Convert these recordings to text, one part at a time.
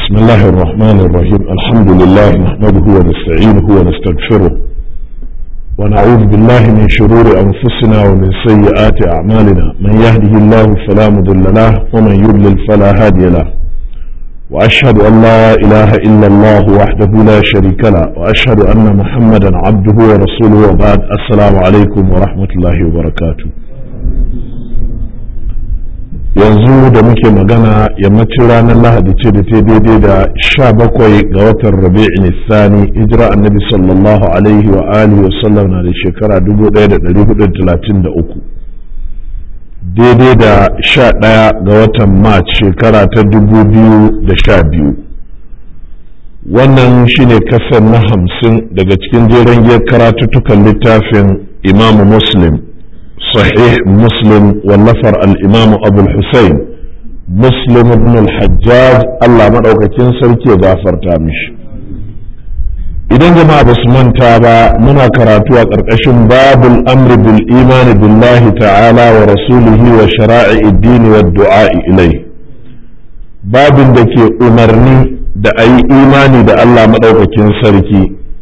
بسم الله الرحمن الرحيم الحمد لله نحمده ونستعينه ونستغفره ونعوذ بالله من شرور أنفسنا ومن سيئات أعمالنا من يهده الله فلا مضل له ومن يضلل فلا هادي له وأشهد أن لا إله إلا الله وحده لا شريك له وأشهد أن محمدا عبده ورسوله وبعد السلام عليكم ورحمة الله وبركاته. yanzu da muke magana yammacin ranar lahadi ce da ta daidai da 17 ga watan rabi'in thani hijira annabi sallallahu alaihi wa alihi wa sallam na da shekara 1433 daidai da 11 ga watan march shekara ta 2012. wannan shine kasar na 50 daga cikin jeren giyar karatuttukan littafin imamu muslim صحيح مسلم والنفر الإمام أبو الحسين مسلم بن الحجاج الله مدوكاكين سركي غافر تامش إذن جماعة بسمان تابا منا كراتوا قرقشن باب الأمر بالإيمان بالله تعالى ورسوله وشرائع الدين والدعاء إليه باب دكي أمرني دا أي إيماني دا الله مدوكاكين سركي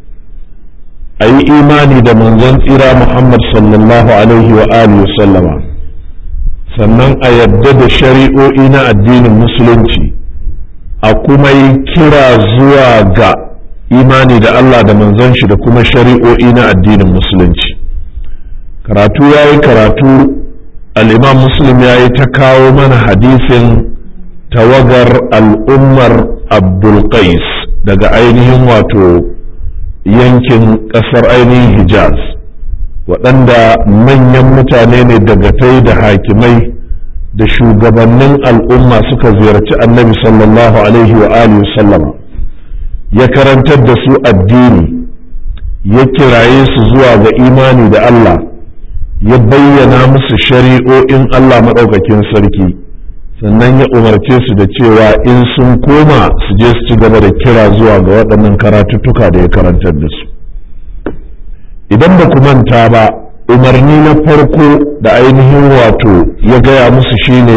a yi imani da manzon tsira Muhammad sallallahu alaihi wa alihi sallama sannan a yadda da shari'o'i na addinin musulunci a kuma yi kira zuwa ga imani da Allah da manzon shi da kuma shari'o'i na addinin musulunci. Karatu ya yi karatu, al'imam muslim ya yi ta kawo mana hadisin tawagar al'ummar Abdulqais daga ainihin wato yankin ƙasar ainihin Hijaz, waɗanda manyan mutane ne dagatai da hakimai da shugabannin al'umma suka ziyarci annabi sallallahu alaihi wa alihi sallama, ya karantar da su addini, ya kiraye su zuwa ga imani da Allah, ya bayyana musu shari'o'in Allah maɗaukakin sarki, sannan ya umarce su da cewa in sun koma su je su ci gaba da kira zuwa ga waɗannan karatuttuka da ya karantar da su. Idan ba ku manta ba, umarni na farko da ainihin wato ya gaya musu shine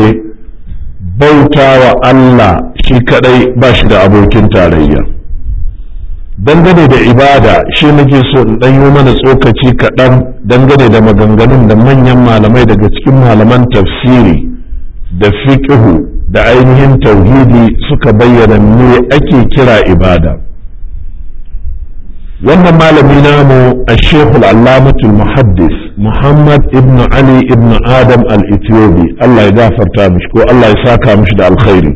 bauta wa Allah shi kadai ba shi da abokin tarayya. Dangane da ibada shi nake so in ɗan yi mana tsokaci kaɗan dangane da maganganun da manyan malamai daga cikin malaman tafsiri da fiqhu da ainihin tauhidi suka bayyana me ake kira ibada. wannan malami namu al-Sheikh al-Allamah al-Muhaddis Muhammad ibn Ali ibn Adam al-Ethiopi Allah ya gafarta mishi ko Allah ya saka mishi da alkhairi,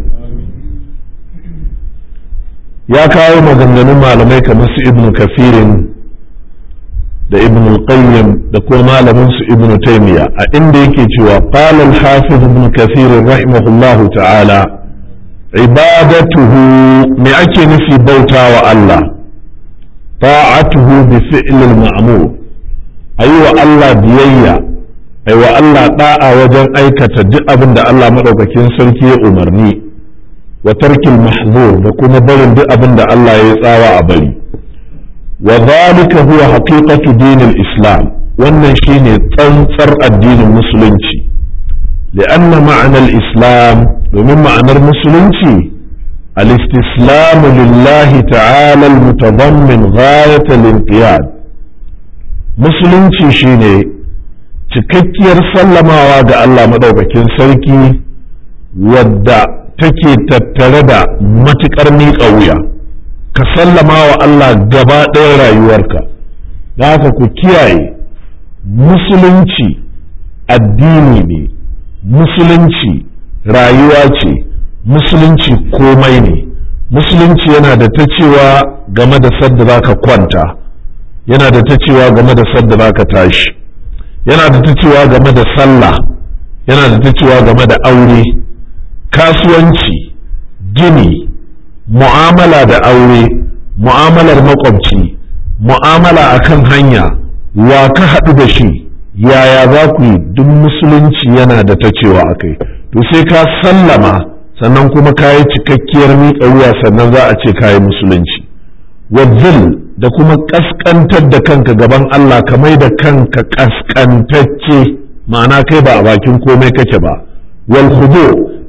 ya kawo maganganun malamai kamar su Ibn Kathirin da Ibn al-Qayyim da kuma malamin su Ibn Taymiyyah a inda yake cewa qala al-Hafiz Ibn Kathir rahimahullahu ta'ala ibadatuhu me ake nufi bautawa Allah, ta'atuhu bi fi'l al-ma'mur ayi wa Allah biyayya, ayi wa Allah da'a wajen aikata duk abin da Allah madaukakin sarki ya umarni, wa tarkil mahzur da kuma barin duk abin da Allah ya tsawa a bari. وذلك هو حقيقة دين الإسلام wannan shine tsantsar addinin musulunci, لأن معنى الإسلام domin ma'anar musulunci الاستسلام لله تعالى المتضمن غاية الانقياد. musulunci shine cikakkiyar sallamawa ga Allah madaukakin sarki wadda take tattare da matukar miƙa wuya, ka sallama wa Allah gaba ɗaya rayuwarka. da haka ku kiyaye, musulunci addini ne, musulunci rayuwa ce, musulunci komai ne. musulunci yana da ta cewa game da sadda za ka kwanta, yana da ta cewa game da sadda za ka tashi, yana da ta cewa game da sallah, yana da ta cewa game da aure, kasuwanci, gini, mu'amala da aure, mu'amalar makwabci, mu'amala akan hanya, wa ka haɗu da shi, yaya za ku yi, duk musulunci yana da ta cewa akai. to sai ka sallama sannan kuma ka yi cikakkiyar miƙa wuya sannan za a ce ka yi musulunci. wadzil da kuma ƙasƙantar da kanka gaban Allah, ka mai da kanka ƙasƙantacce, ma'ana kai ba a bakin komai kake ba. wal khudu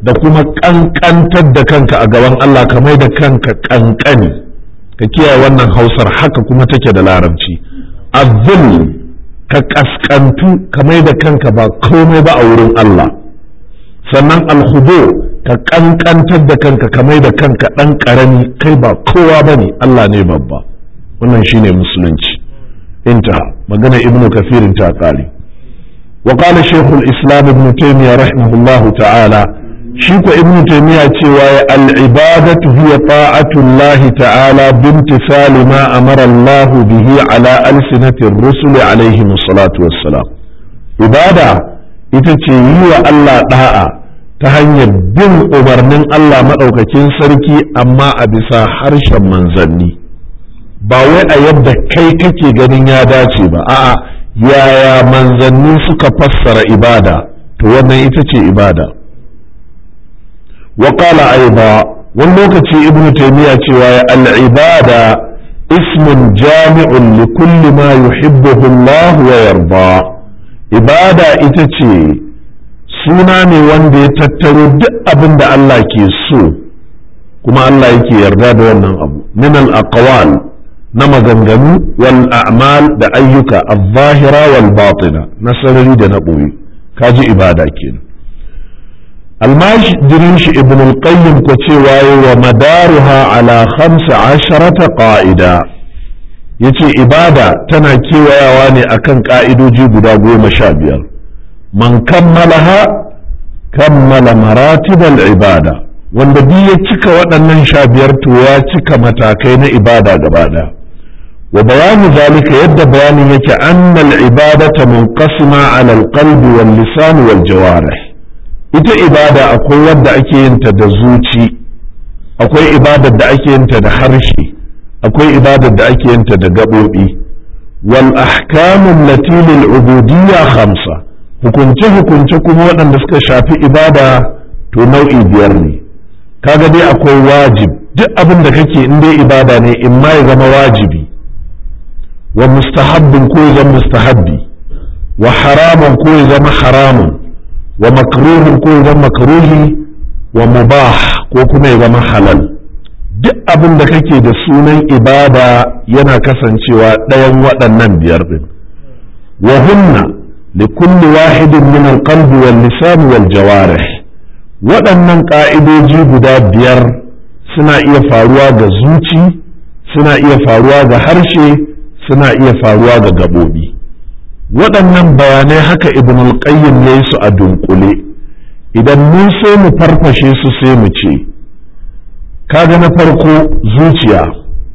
da kuma ƙanƙantar da kanka a gaban Allah ka mai da kanka ƙanƙani ka kiyaye wannan hausar haka kuma take da larabci azzul ka ƙasƙantu ka mai da kanka ba komai ba a wurin Allah sannan alhudu ka ƙanƙantar da kanka ka mai da kanka ɗan ƙarami kai ba kowa ba ne Allah ne babba wannan shine musulunci intaha magana ibnu kafirin ta ƙare wa qala shaykhul islam ibn taymiyyah rahimahullahu ta'ala shi ko ibn taymiya cewa al-ibadatu hiya ta'atullahi ta'ala bimtithali ma amara Allah bihi ala alsinati ar-rusul alayhi salatu wassalam ibada ita ce yi wa Allah da'a ta hanyar bin umarnin Allah madaukakin sarki amma a bisa harshen manzanni ba wai a yadda kai kake ganin ya dace ba a'a yaya manzanni suka fassara ibada to wannan ita ce ibada وقال أيضا واللوكة ابن تيمية العبادة اسم جامع لكل ما يحبه الله ويرضى عبادة itace suna ne wanda ya tattaro duk abin da Allah ke so kuma Allah yake yarda da wannan abu min al-aqwal na maganganu wal a'mal da ayyuka al-zahira wal batina na sarari da na boye kaji ibada kenan الماجدين ابن القيم كتواي ومدارها على 15 قاعدة yace ibada tana kewayawa ne akan ka'idoji guda 15 man kammalaha kammala maratibal ibada wanda duk ya cika waɗannan 15 to ya cika matakai na ibada gaba ɗaya wa bayanu zalika yadda bayanin yake annal ibadata munqasima ala alqalbi wal lisan wal jawarih ita ibada akwai wadda ake yin ta da zuci akwai ibadar da ake yin ta da harshe akwai ibadar da ake yin ta da gaɓoɓi wal ahkamun lati lil ubudiyya 5 hukunce hukunce kuma waɗanda suka shafi ibada to nau'i 5 ne kaga dai akwai wajib duk abin da kake in dai ibada ne in ma ya zama wajibi wa mustahabbin ko ya zama mustahabbi wa haramun ko ya zama haramun wa makruhin ko ya zama makruhi wa mubah ko kuma ya zama halal duk abin da kake da sunan ibada yana kasancewa ɗayan waɗannan 5 din wa hunna li kulli wahidin min al-qalbi wal lisan wal jawarih waɗannan ƙa'idoji guda 5 suna iya faruwa ga zuci suna iya faruwa ga harshe suna iya faruwa ga gaɓoɓi waɗannan bayanai haka ibn al-qayyim ya yi su a dunkule idan mun so mu farfashe su sai mu ce kaga na farko zuciya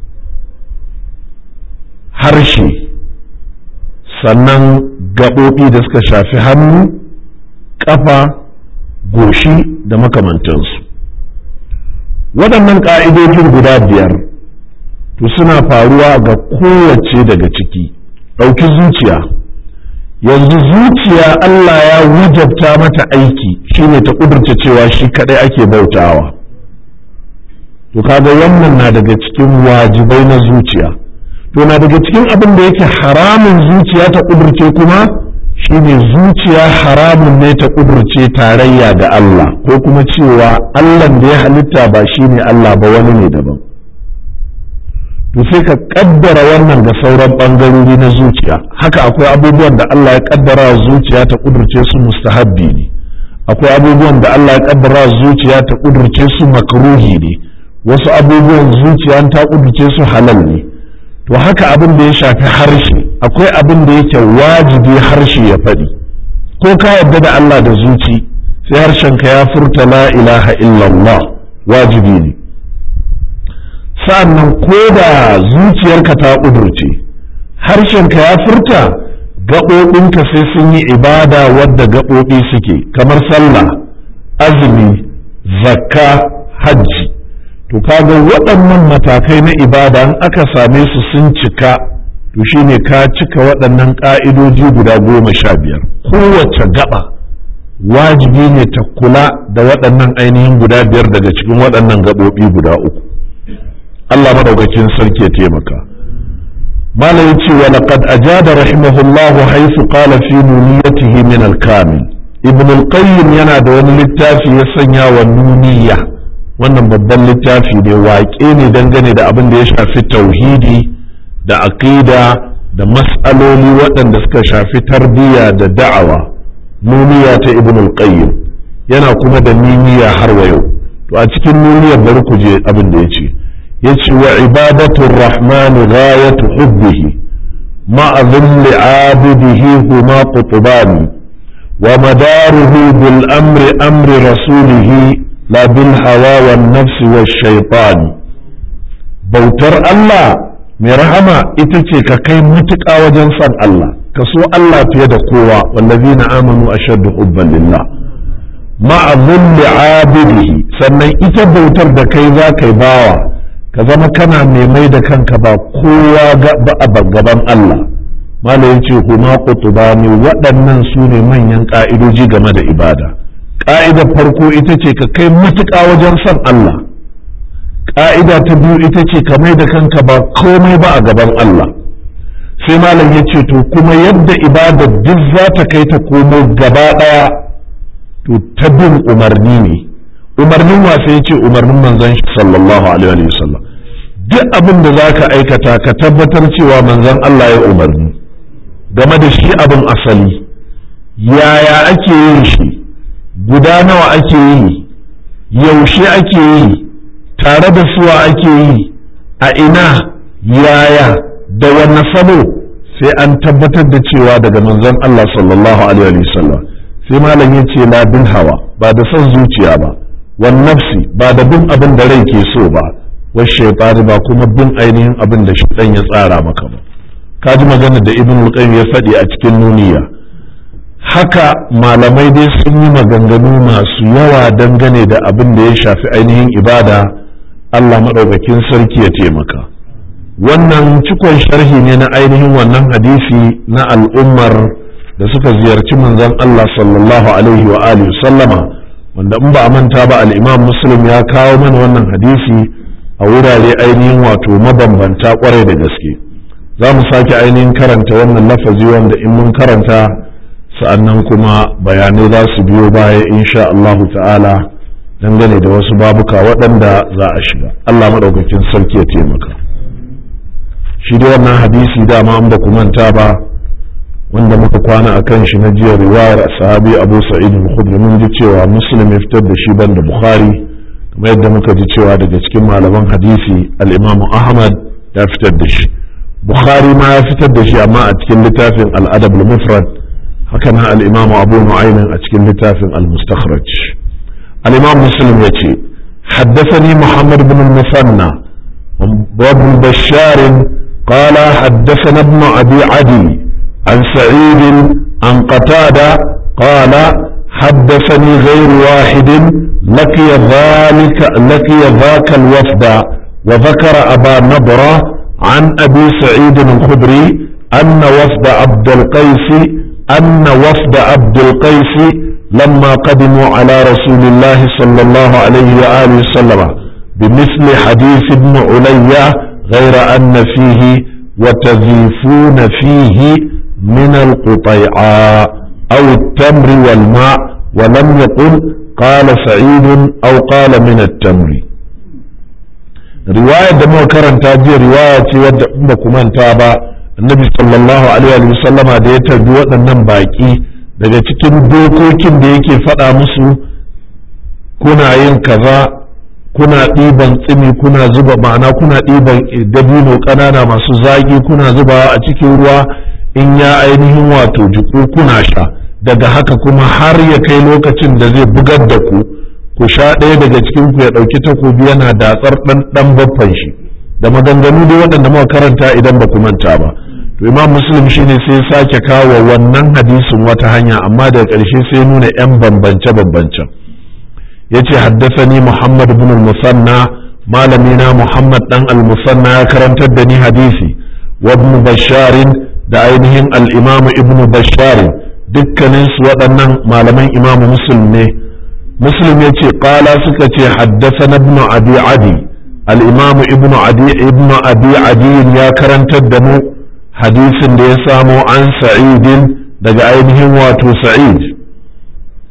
harshe sannan gaɓoɓi da suka shafi hannu ƙafa goshi da makamantansu waɗannan ƙa'idojin guda 5 to suna faruwa ga kowace daga ciki ɗauki zuciya yanzu zuciya Allah ya wajabta mata aiki shine ta kudurta cewa shi kadai ake bautawa to kaga wannan na daga cikin wajibai na zuciya to na daga cikin abin da yake haramun zuciya ta kudurce kuma shine zuciya haramun ne ta kudurce tarayya ga Allah ko kuma cewa Allah da ya halitta ba shine Allah ba wani ne daban to sai ka kaddara wannan ga sauran bangarori na zuciya haka akwai abubuwan da Allah ya kaddara zuciya ta kudurce su mustahabbi ne akwai abubuwan da Allah ya kaddara zuciya ta kudurce su makruhi ne wasu abubuwan zuciya ta kudurce su halal ne to haka abin da ya shafi harshe akwai abin da yake wajibi harshe ya faɗi ko ka yarda da Allah da zuci sai harshenka ya furta la ilaha illallah wajibi ne sa'annan ko da zuciyarka ta ƙudurce harshenka ya furta gaɓoɓinka sai sun yi ibada wadda gaɓoɓi suke kamar sallah azumi zakka hajji to kaga waɗannan matakai na ibada in aka same su sun cika to shine ka cika waɗannan ƙa'idoji guda 15 kowace gaba wajibi ne ta kula da waɗannan ainihin guda 5 daga cikin waɗannan gaɓoɓi guda 3 Allah madaukakin sarki ya taimaka malam yace wa laqad ajada rahimahullahu haythu qala fi nuniyatihi min al-kamil ibn al-qayyim yana da wani littafi ya sanya wa nuniya. Wannan babban littafi ne, waƙe ne dangane da abin da ya shafi tauhidi da aqida da mas'aloli waɗanda suka shafi tarbiyya da da'awa. Nuniya ta ibn al-qayyim yana kuma da nuniya har wa yau. To a cikin nuniyar bari ku je abin da yace wa ibadatur rahman ghayatu hubbihi ma'a dhilli 'abidihi huma qutbani wa madaruhu bil amri amri rasulihi la bil hawa wan nafsi wash shaytan. Bautar Allah mai rahama ita ce ka kai mutuƙa wajen san Allah, ka so Allah fiye da kowa, wallazina amanu ashaddu hubban lillah ma'a dhilli 'abidihi. Sannan ita bautar da kai za ka yi bawa, ka zama kana mai da kanka ba kowa ba a gaban Allah. Malam yace huma qutbani, waɗannan su ne manyan ƙa'idoji game da ibada. Ƙa'idar farko ita ce ka kai matuƙa wajen son Allah. Ƙa'ida ta biyu ita ce ka mai da kanka ba komai ba a gaban Allah. Sai malam yace to kuma yadda ibadar duk za ta kai ta komo gaba ɗaya, to ta bin umarni ne. Umarnin wasa yace umarnin manzon shi sallallahu alaihi wa sallam. Duk abin da za ka aikata ka tabbatar cewa manzon Allah ya umarni game da shi abin asali. Yaya ake yin shi, guda nawa ake yi, yaushe ake yi, tare da suwa ake yi, a ina, yaya, da wanne salo, sai an tabbatar da cewa daga manzon Allah sallallahu alaihi wa sallam. Sai malam yace la bil hawa, ba da son zuciya ba, wan nafsi, ba da bin abin da rai ke so ba, wash shaytan, ba kuma bin ainihin abin da shaytan ya tsara maka ba. Ka ji magana da ibn al-qayyim ya faɗi a cikin nuniya. Haka malamai dai sun yi maganganu masu yawa dangane da abin da ya shafi ainihin ibada. Allah maɗaukakin sarki ya taimaka. Wannan cikon sharhi ne na ainihin wannan hadisi na al'ummar da suka ziyarci manzon Allah sallallahu alaihi wa alihi sallama, wanda in ba a manta ba al-Imam Muslim ya kawo mana wannan hadisi a wurare ainihin wato mabambanta kwarai da gaske. Za mu sake ainihin karanta wannan lafazi wanda in mun karanta sa'annan kuma bayanai za su biyo baya insha Allahu ta'ala dangane da wasu babuka waɗanda za a shiga. Allah maɗaukakin sarki ya taimaka. Shi dai wannan hadisi dama an ba ku manta ba, wanda muka kwana a kan shi na jiya riwayar sahabi Abu Sa'id al-Khudri, mun ji cewa Muslim ya fitar da shi banda Bukhari, kamar yadda muka ji cewa daga cikin malaman hadisi al-Imam Ahmad ya fitar da shi. Bukhari ma ya fitar da shi amma a cikin littafin al-Adab al-Mufrad, haka na al-Imam Abu Nu'aym a cikin littafin al-Mustakhraj. Al-Imam Muslim yace haddathani Muhammad ibn al-Musanna wa ibn Bashar qala haddathana ibn Abi Adi an Sa'id an Qatada qala haddathani ghayr wahid laqiya dhaka al-wafda wa dhakara Aba Nabra عن أبي سعيد الخدري أن وفد عبد القيس لما قدموا على رسول الله صلى الله عليه وآله وسلم بمثل حديث ابن عليا غير أن فيه وتذيفون فيه من القطيعاء أو التمر والماء، ولم يقل قال سعيد أو قال من التمر. riwayar da muka karanta jiya riwaya ce wadda in ba ku manta ba, annabi sallallahu alaihi wa sallama da ya tarbi waɗannan baƙi, daga cikin dokokin da yake faɗa musu, kuna yin kaza, kuna ɗiban tsimi, kuna zuba, ma'ana kuna ɗiban dabino ƙanana masu zaƙi kuna zubawa a cikin ruwa, in ya ainihin wato jiku kuna sha, daga haka kuma har ya kai lokacin da zai bugar da ku sha ɗaya daga cikin ku ya ɗauki takobi yana datsar ɗan baffan shi, da maganganu dai waɗanda muka karanta idan ba ku manta ba. To Imam Muslim shine sai sake kawo wannan hadisin wata hanya, amma daga ƙarshe sai nuna yan bambance yace haddathani Muhammad ibn al-Musanna, malamina Muhammad dan al-Musanna ya karantar da ni hadisi, wa ibn Bashar da ainihin al-Imam ibn Bashar, dukkanin su waɗannan malaman Imam Muslim ne. Muslim ya ce ƙala suka ce haddasa ibn Abi Adi, al-Imam ibn Abi Adi ya karantar da mu hadisin da ya samo an Sa'idin daga ainihin wato Sa'id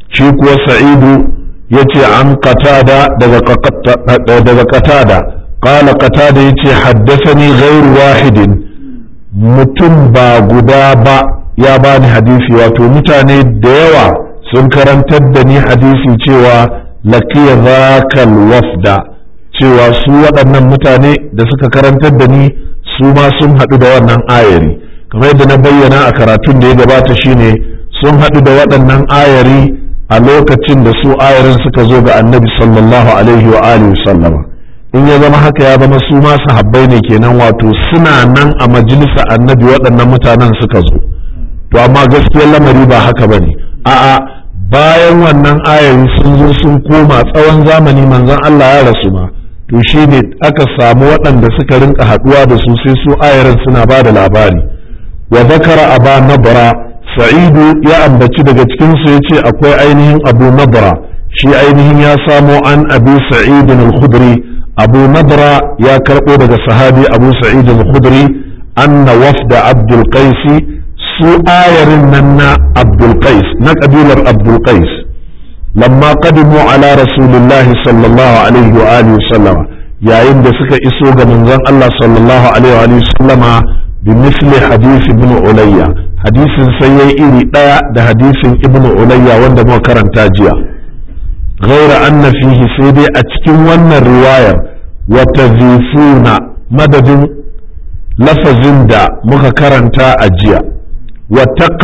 shi kuwa sa'idu yace an qatada daga qatada qala qatada yace haddathani ghayru wahidin mutum ba guda ba ya bani hadisi wato mutane da yawa sun karantar da ni hadisi cewa laqiya zakal wafda cewa su waɗannan mutane da suka karantar da ni su ma sun haɗu da wannan ayari kamar yadda na bayyana a karatun da ya gabata shine sun haɗu da waɗannan ayari a lokacin da su ayarin suka zo ga annabi sallallahu alaihi wa alihi sallama in ya zama haka ya zama su ma sahabbai ne kenan wato suna nan a majalisa annabi waɗannan mutanen suka zo to amma gaskiyar lamari ba haka bane a'a bayan wannan ayari sun zo sun koma tsawon zamani manzon Allah ya rasu ma to shi ne aka samu waɗanda suka rinka haɗuwa da su sai su ayarin suna ba da labari wa zakara aba nabra sa'idu ya ambaci daga cikinsu ya ce akwai ainihin abu nabra shi ainihin ya samo an abi sa'id al-khudri abu nabra ya karɓo daga sahabi abu sa'id al-khudri anna wafda abdul qais su ayarin nan na abdul qais na kabilar abdul qais lamma qadimu ala rasulillahi sallallahu alaihi wa alihi sallama yayin da suka iso ga manzon Allah sallallahu alaihi wa sallama bi misli hadisi ibn ulayya hadisin sai yayi iri daya da hadisin ibn ulayya wanda muka karanta jiya ghaira anna fihi sai dai a cikin wannan riwayar wa tazifuna madadin lafazin da muka karanta a jiya wa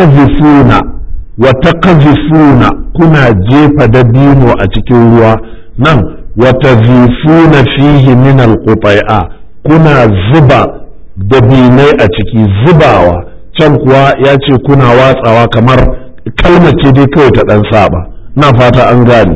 taqzifuna kuna jefa dabino a cikin ruwa nan wa tazifuna fihi min alqutai'a kuna zuba dabinai a ciki zubawa can kuwa ya ce kuna watsawa kamar kalmar ce dai kawai ta dan saba na fata an gane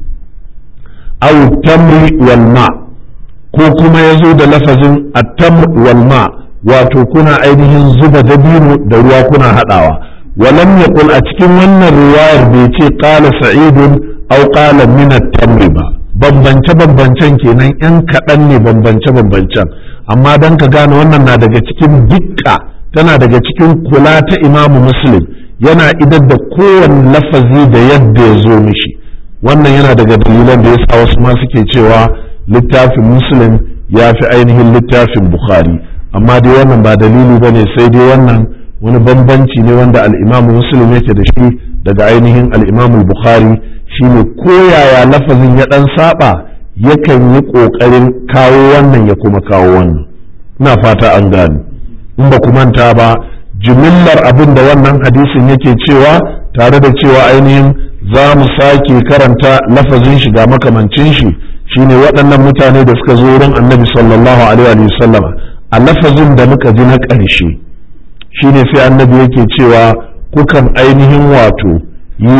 aw tamri wal ma ko kuma yazo da lafazin at-tamr wal ma wato kuna ainihin zuba dabino da ruwa kuna hadawa walam yaqul a cikin wannan riwayar bai ce qala sa'idun aw qala min at-tamr ba bambance kenan yan kaɗan ne bambance amma dan ka gane wannan na daga cikin dikka tana daga cikin kula ta imamu muslim yana idar da kowane lafazi da yadda ya zo mishi wannan yana daga dalilan da yasa wasu ma suke cewa littafin muslim ya fi ainihin littafin bukhari amma dai wannan ba dalili bane sai dai wannan wani bambanci ne wanda al-imamu muslim yake da shi daga ainihin al-imamu bukhari shine koyaya lafazin ya dan saba yakan yi kokarin kawo wannan ya kuma kawo wannan ina fata an gane in ba ku manta ba jimillar abin da wannan hadisin yake cewa tare da cewa ainihin za mu sake karanta lafazin shi ga makamancin shi shine waɗannan mutane da suka zo wurin annabi sallallahu alaihi wa sallama a lafazin da muka ji na ƙarshe shine sai annabi yake cewa kukan ainihin wato yi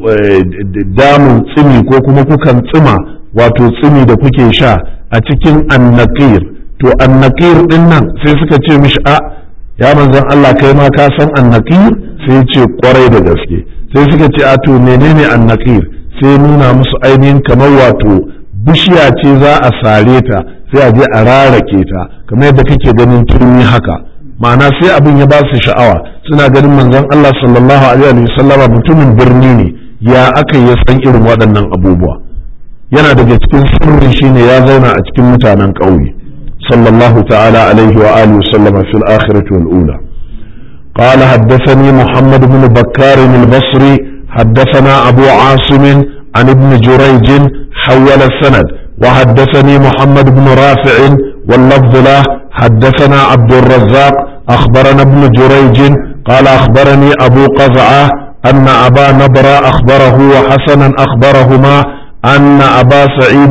damun tsimi ko kuma kukan tsima wato tsimi da kuke sha a cikin annaqir to annaqir din nan sai suka ce mishi a ya manzon Allah kai ma ka san annaqir sai ce kwarai da gaske sai suka ce a to menene annaqir sai nuna musu ainihin kamar wato bishiya ce za a sare ta sai a je a rarake ta kamar yadda kake ganin turmi haka ma'ana sai abin ya ba su sha'awa suna ganin manzon Allah sallallahu alaihi wa sallama mutumin birni ne ya aka ya san irin waɗannan abubuwa yana daga cikin sirrin shine ya zauna a cikin mutanen ƙauye sallallahu ta'ala alaihi wa alihi wa sallama fil akhirati wal ula قال حدثني محمد بن بكار البصري حدثنا أبو عاصم عن ابن جريج حول السند وحدثني محمد بن رافع واللفظ له حدثنا عبد الرزاق أخبرنا ابن جريج قال أخبرني أبو قزعة أن أبا نضر أخبره وحسنا أخبرهما أن أبا سعيد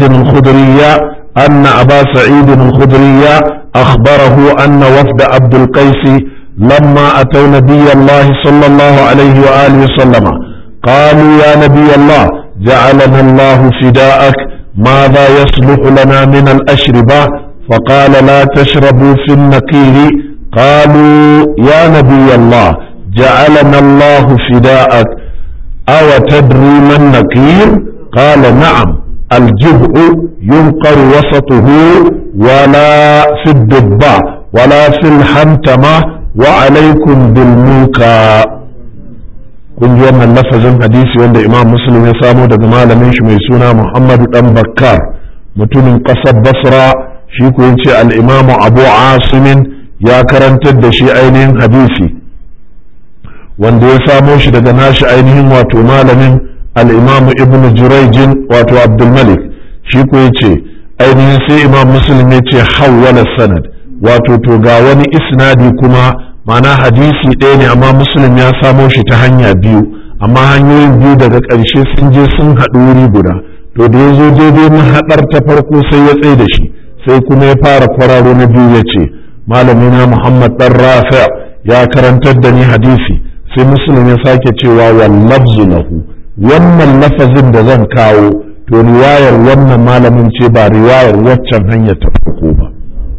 الخدري أخبره أن وفد عبد القيس لما أتوا نبي الله صلى الله عليه وآله وسلم قالوا يا نبي الله جعلنا الله فداءك ماذا يصلح لنا من الأشربة فقال لا تشربوا في النقير قالوا يا نبي الله جعلنا الله فداءك أو تدري ما النقير قال نعم الجبع ينقر وسطه ولا في الضبع ولا في الحنتمة وعليكم بالموكى kun ji wannan lafazin hadisi wanda imam muslim ya samo daga malamin shi mai suna muhammadu dan bakkar mutumin ƙasar basra shi ko yace al-imamu abu asimin ya karantar da shi ainihin hadisi wanda ya samo shi daga nashi ainihin wato malamin al-imamu ibn jurayjin wato abdul malik shi ko yace ainihin sai imam muslim ya ce hawwala sanad wato to ga wani isnadi kuma ma'ana hadisi ɗaya ne amma muslim ya samo shi ta hanya biyu amma hanyoyin biyu daga ƙarshe sun je sun haɗu wuri guda to da ya zo daidai mahaɗar ta farko sai ya tsaye da shi sai kuma ya fara kwararo na biyu ya ce malamina muhammad ɗan rafi ya karantar da ni hadisi sai muslim ya sake cewa wallabzu lahu wannan lafazin da zan kawo to riwayar wannan malamin ce ba riwayar waccan hanyar ta farko ba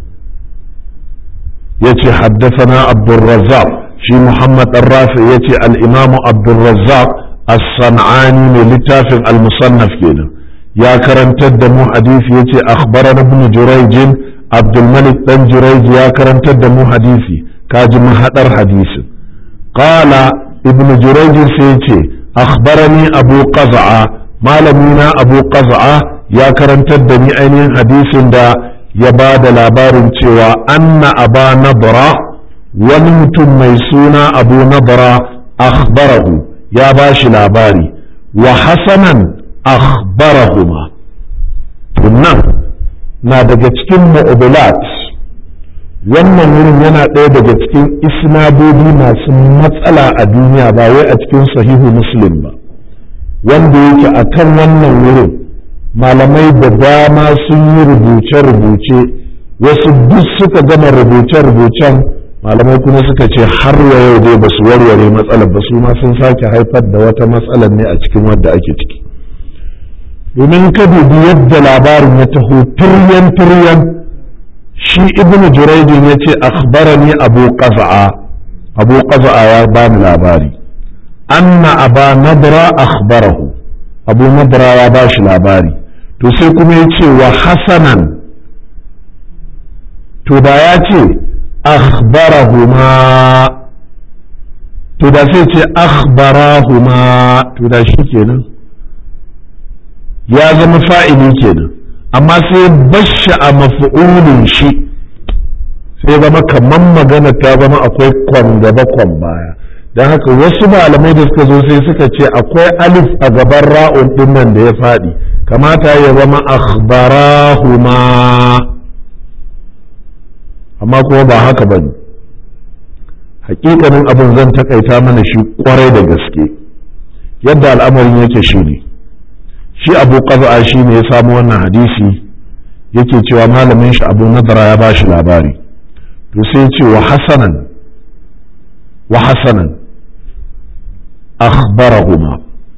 yace haddathana abdurrazzaq shi muhammad ar-rafi yace al-imam abdurrazzaq as-san'ani mai littafin al-musannaf kenan ya karantar da mu hadisi yace akhbarana ibn jurayj abdul malik dan jurayj ya karantar da mu hadisi kaji mahadar hadisin qala ibn jurayj sai yace akhbarani abu qaz'a malamina abu qaz'a ya karantar da ni ainihin hadisin da ya ba da labarin cewa anna aba nabra wani mutum mai suna abu nabra akhbarahu ya ba shi labari wa hasanan akhbarahuma tunan na daga cikin mu'udulat wannan wurin yana ɗaya daga cikin isnadodi masu matsala a duniya ba wai a cikin sahihu muslim ba wanda yake a kan wannan wurin malamai da dama sun yi rubuce-rubuce wasu duk suka gama rubuce-rubucen malamai kuma suka ce har wa yau dai ba su warware matsalar ba su ma sun sake haifar da wata matsalar ne a cikin wadda ake ciki domin ka dubi yadda labarin ya taho tiryan shi ibn juraidin ya ce akhbarani abu qaza'a ya bani labari anna aba nadra akhbarahu abu nadra ya ba shi labari to sai kuma ya ce wa hasanan to da ya ce akhbarahuma to da sai ce akhbarahuma to da shi kenan ya zama fa'ili kenan amma sai bashi a maf'ulin shi sai zama kaman magana ta zama akwai kwan gaba kwan baya don haka wasu malamai da suka zo sai suka ce akwai alif a gaban ra'un din nan da ya faɗi kamata ya zama akhbarahuma amma kuma ba haka ba ne hakikanin abin zan takaita mana shi kwarai da gaske yadda al'amarin yake shi ne shi abu qaza'a shi ne ya samu wannan hadisi yake cewa malamin shi abu nadara ya ba shi labari to sai ce wa hasanan akhbarahuma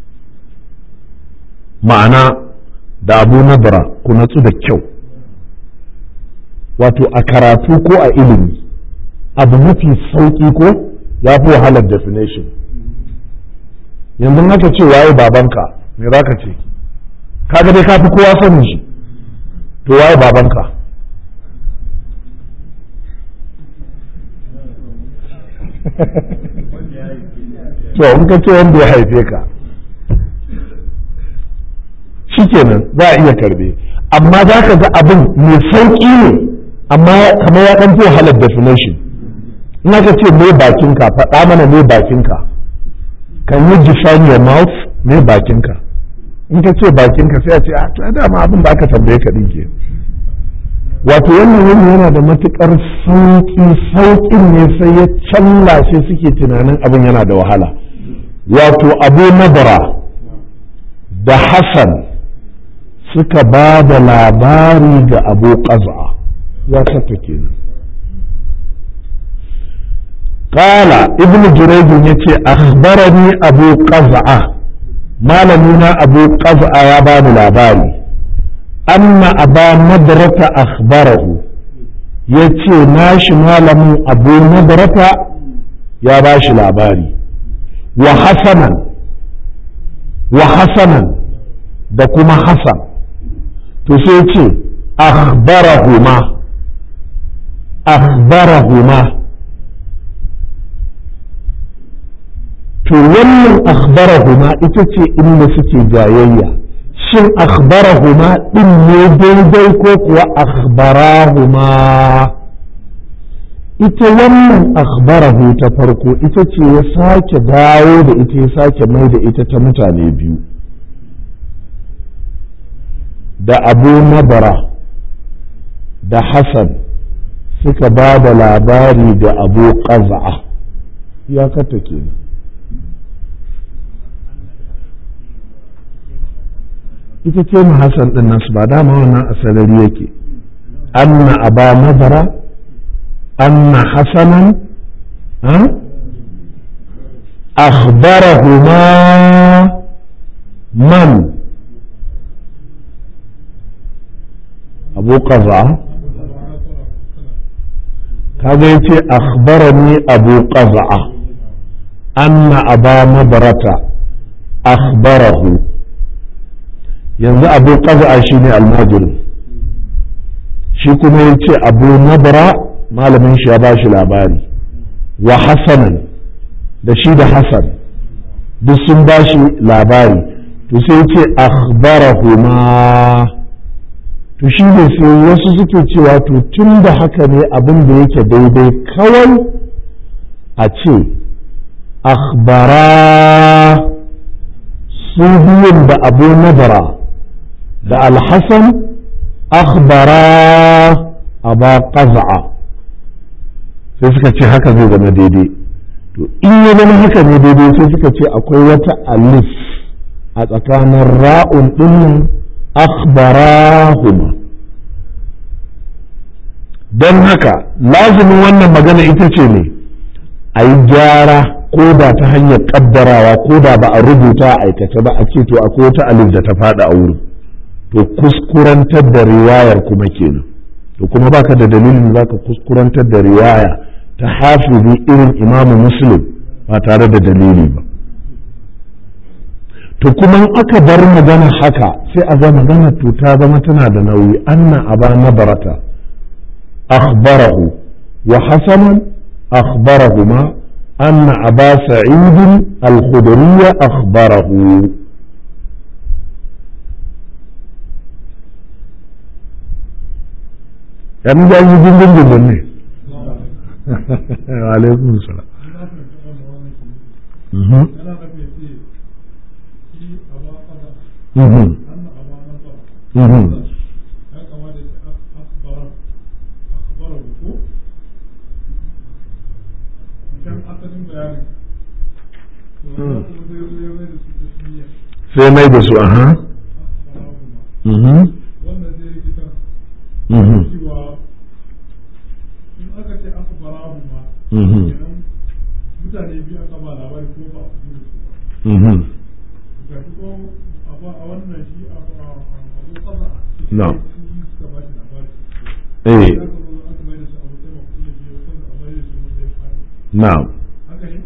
ma'ana da abu nadara ku natsu da kyau wato a karatu ko a ilimi abu mafi sauki ko ya fi wahalar definition yanzu haka ce waye babanka me za ka ce kaga dai ka fi kowa sanin shi to waye babanka to in ka ce wanda ya haife ka shikenan za a iya karbe amma za ka ga abin mai sauƙi ne amma kamar ya ɗan fi wahalar definition in aka ce me bakinka faɗa mana me bakinka can you define your mouth me bakinka in ka ce bakinka sai a ce a to dama abin da aka tambaye ka ɗin ke wato wannan yana da matuƙar sauƙin ne sai ya callashe suke tunanin abin yana da wahala wato abu nabara da hassan suka ba da labari ga abu ƙaza ya sata kenan qala ibn jurayj yace akhbarani abu qaz'a malamuna abu qaz'a ya ba da labari anna aba nadrata akhbarahu yace nashi malamin abu nadrata ya ba shi labari wa hasanan da kuma hasan to sai ce akhbarahuma to wannan akhbarahuma ita ce inda suke jayayya, shin akhbarahuma din ne daidai ko kuwa akhbarahuma? ita wannan akhbarahu ta farko ita ce ya sake dawo da ita, ya sake mai da ita ta mutane biyu, da Abu Nabara da Hassan suka ba da labari da Abu Qaz'a, ya kata kenan. ita ce mu Hassan din nasu ba dama wannan asalari yake, anna Aba Nabara anna Hasanan akhbarahuma man Abu Qaz'a, kaga yace akhbarani Abu Qaz'a anna Aba Nabrata akhbarahu. yanzu Abu Qaz'a shine almajiri, shi kuma yace Abu Nabra malamin shi ya bashi labari, wa Hasanan da shi da Hasan duk sun bashi labari, to sai yace akhbarahuma. to shi ne sai wasu suke cewa to tun da haka ne abin da yake daidai kawai a ce akhbara su biyun da Abu Nabara da Al-Hasan akhbara Aba Qaz'a, sai suka ce haka zai zama daidai. to in ya zama haka ne daidai sai suka ce akwai wata alif a tsakanin ra'un ɗin akhbarahuma. don haka lazimin wannan magana ita ce ne a yi gyara ko da ta hanyar kaddarawa ko da ba a rubuta a aikata ba, a ce to akwai wata alif da ta faɗa a wurin, to kuskurantar da riwayar kuma kenan. to kuma baka da dalilin za ka kuskurantar da riwaya ta hafizi irin Imamu Muslim ba tare da dalili ba. to kuma aka bar magana haka sai a zama magana to ta zama tana da nauyi. anna Aba Nabrata akhbarahu wa Hasanan akhbarahuma anna Aba Sa'id al-Khudri akhbarahu. yanzu da yi gungun ne. wa alaikum salam. sai mai da su aha. mutane biyu aka ba labari ko ba a fito da su ba. a wannan shi abu kaza no suka ba shi labari. eh aka mai da su abu sai mafi da shi wasu a mai da su wanda ya fari. na haka ne?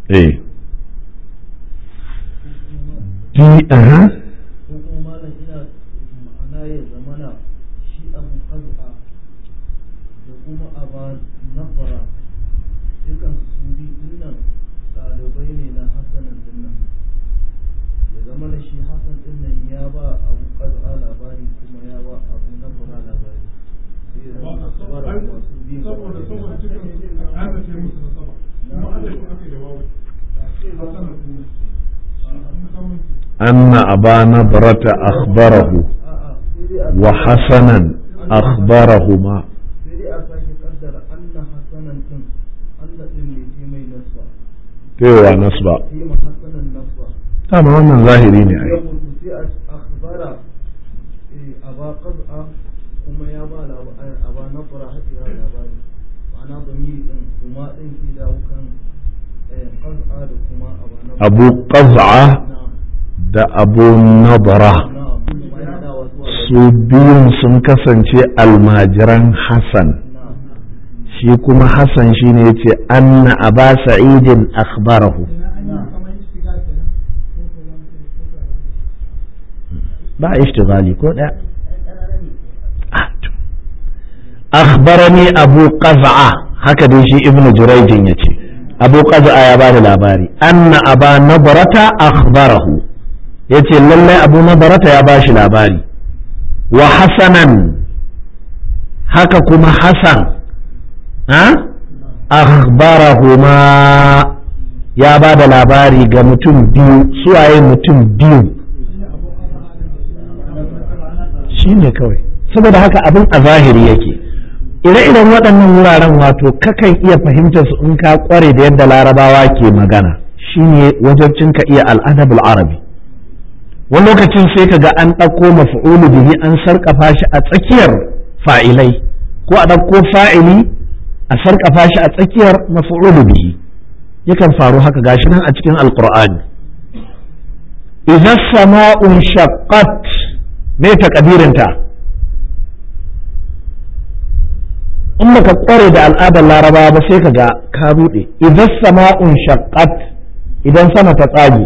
aha. ko kuma malam ina ma'ana ya zamana shi Abu Qaz'a da kuma Aba Nabara dukan su dinnan ɗalibai ne na Hassanan dinnan, ya zama da shi Hassan dinnan ya ba Abu Qaz'a labari kuma ya ba Abu Nabara labari. saboda cikin an ce musu na saba kuma an ce aka da wawu Hassanan dinnan أن أبا نبرة أخبره وحسنا أخبرهما. كيف نصبا؟ تمام من ظاهرين أي. أخبر أبا قزعة كما يبال أبا نبرة حتى هذا بالي معناه ضمير كما إن كذا وكان قزعة كما أبو قزعة da Abu Nabara su biyun sun kasance almajiran Hassan, shi kuma Hassan shi ne ce anna Aba Sa'idin akhbarahu. ba ishtigali ko ɗaya. akhbarani Abu Qaz'a haka dai shi Ibn Jurayjin ya ce abu qaza'a ya bada labari anna aba nadrata akhbarahu yace lallai abu nadrata ya bashi labari wa hasanan haka kuma hasan akhbarahuma ya bada labari ga mutum biyu suwaye mutum biyu shine kawai saboda haka abin a zahiri yake ire-iren waɗannan wuraren wato kakan iya fahimtar su in ka kware da yadda larabawa ke magana shine wajabcin ka iya al'adabul arabi wani lokacin sai ka ga an ɗauko maf'ulu bihi an sarƙafa shi a tsakiyar fa'ilai ko a ɗauko fa'ili a sarƙafa shi a tsakiyar maf'ulu bihi yakan faru haka gashi nan a cikin alqur'ani idza sama'un shaqqat me takadirinta in baka kware da al'adar larabawa ba sai ka ga ka rude idan sama'un shaqqat idan sama ta tsage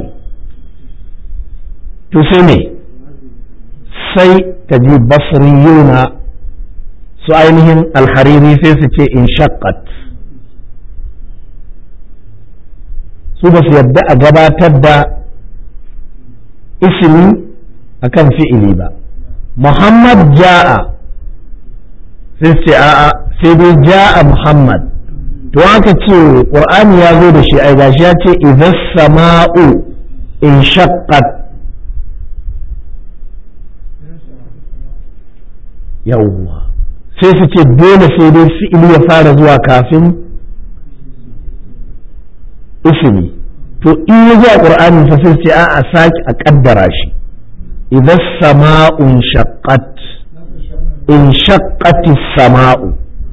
to sai ne sai ka ji basriyuna su ainihin alhariri sai su ce in shaqqat su ba su yadda a gabatar da ismi akan fi'ili ba muhammad ja'a sai ce a'a sai dai ja'a Muhammad to aka ce Qur'ani ya zo da shi ai gashi ya ce idza sama'u in shaqqat yawwa sai su ce dole sai dai fi'ili ya fara zuwa kafin ismi to in ya zuwa Qur'ani fa sai ce a'a saki a kaddara shi idza sama'u shaqqat in shaqqati sama'u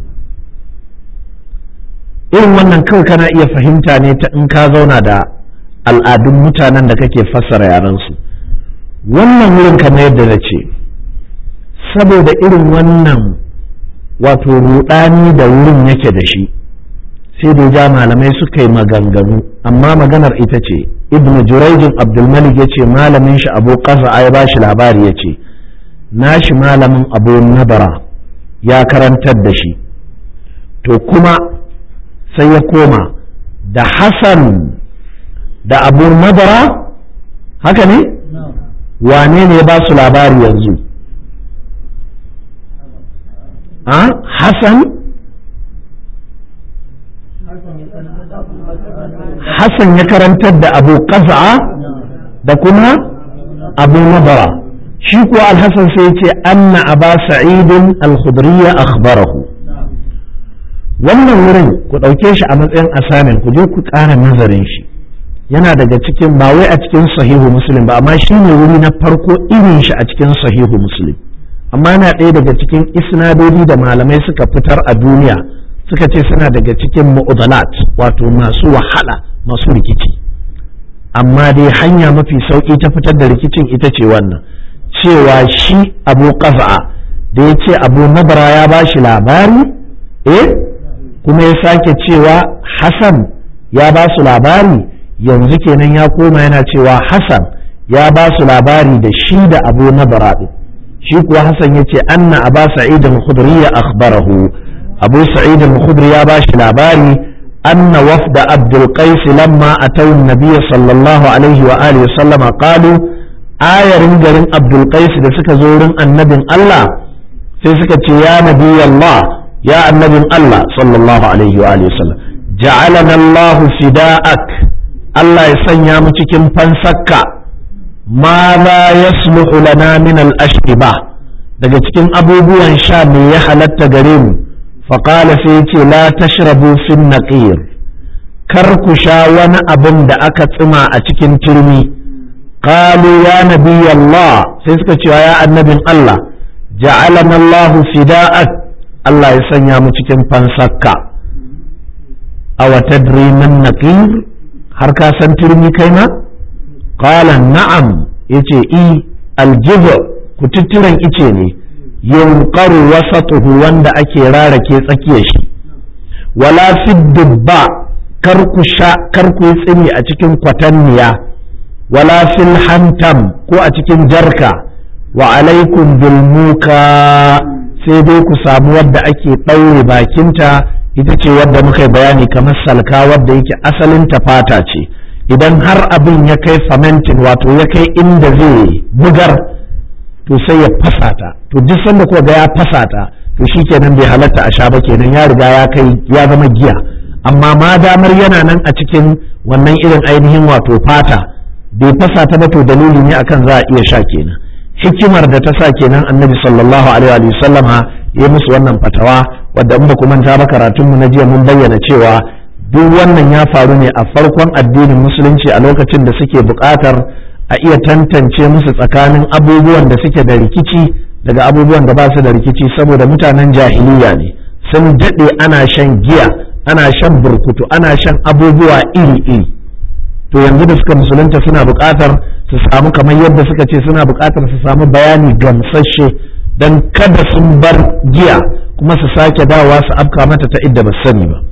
irin wannan kawai kana iya fahimta ne ta in ka zauna da al'adun mutanen da kake fassara yarensu wannan wurin kamar yadda na ce saboda irin wannan wato rudani da wurin yake da shi sai da ja malamai suka yi maganganu amma maganar ita ce ibnu jurayjin abdulmalik ya ce malamin shi abu ƙasa ya ba shi labari ya ce nashi malamin abu nabara ya karantar da shi to kuma sai ya koma da Hassan da abu nabara haka ne wane ne ya ba su labari yanzu Hassan ya karantar da abu ƙasa da kuma abu nabara shi kuwa alhassan sai ce anna aba sa'idin al-khudriya akhbarahu wannan wurin ku ɗauke shi a matsayin asamin ku je ku ƙara nazarin shi yana daga cikin ba wai a cikin sahihu muslim ba amma shi ne wuri na farko irin shi a cikin sahihu muslim amma yana ɗaya daga cikin isnadodi da malamai suka fitar a duniya suka ce suna daga cikin mu'udalat wato masu wahala masu rikici amma dai hanya mafi sauƙi ta fitar da rikicin ita ce wannan cewa shi abu ƙaza'a da ya ce abu nabara ya ba shi labari kuma ya sake cewa Hassan ya ba su labari yanzu kenan ya koma yana cewa Hassan ya ba su labari da shi da abu nabara ɗin shi kuwa Hassan ya ce anna aba sa'id al-khudri ya akhbarahu abu sa'id al-khudri ya ba shi labari anna wafda abdul qais lamma ataw an-nabiy sallallahu alaihi wa alihi sallama qalu ayarin garin abdul qais da suka zo wurin annabin Allah sai suka ce ya nabi Allah ya annabin Allah sallallahu alaihi wa alihi sallam ja'alana Allah fida'ak Allah ya sanya mu cikin fansakka ma la yasluhu lana min al-ashriba daga cikin abubuwan sha me ya halatta gare mu faqala sai yace la tashrabu fi naqir kar ku sha wani abin da aka tsima a cikin turmi qalu ya nabi Allah sai suka ce ya annabin Allah ja'alana Allah fida'ak Allah ya sanya mu cikin fansakka aw tadri man naqir har ka san turmi kai ma qala na'am yace aljibu kututturen ice ne yunqaru wasatuhu wanda ake rarake tsakiyar shi wala fi dubba kar ku tsini a cikin kwatanniya wala fil hantam ko a cikin jarka wa alaikum bil muka sai dai ku samu wadda ake ɗaure bakinta ita ce wadda muka yi bayani kamar salka wadda yake asalin ta fata ce, idan har abin ya kai fermenting wato ya kai inda zai bugar to sai ya fasa ta, to duk sanda kuka ga ya fasa ta to shikenan bai halatta a sha ba kenan, ya riga ya kai ya zama giya. Amma ma damar yana nan a cikin wannan irin ainihin wato fata bai fasa ta ba to dalili ne akan za a iya sha kenan. Hikimar da ta sa kenan annabi sallallahu alaihi wa sallama ya musu wannan fatawa, wadda in ba ku manta ba karatun mu na jiya mun bayyana cewa duk wannan ya faru ne a farkon addinin musulunci a lokacin da suke buƙatar a iya tantance musu tsakanin abubuwan da suke da rikici daga abubuwan da ba su da rikici, saboda mutanen jahiliya ne sun daɗe ana shan giya, ana shan burkutu, ana shan abubuwa iri-iri. To yanzu da suka musulunta suna buƙatar su samu, kamar yadda suka ce suna buƙatar su samu bayani gamsasshe don kada sun bar giya kuma su sake dawowa su afka mata ta idda ba sani ba.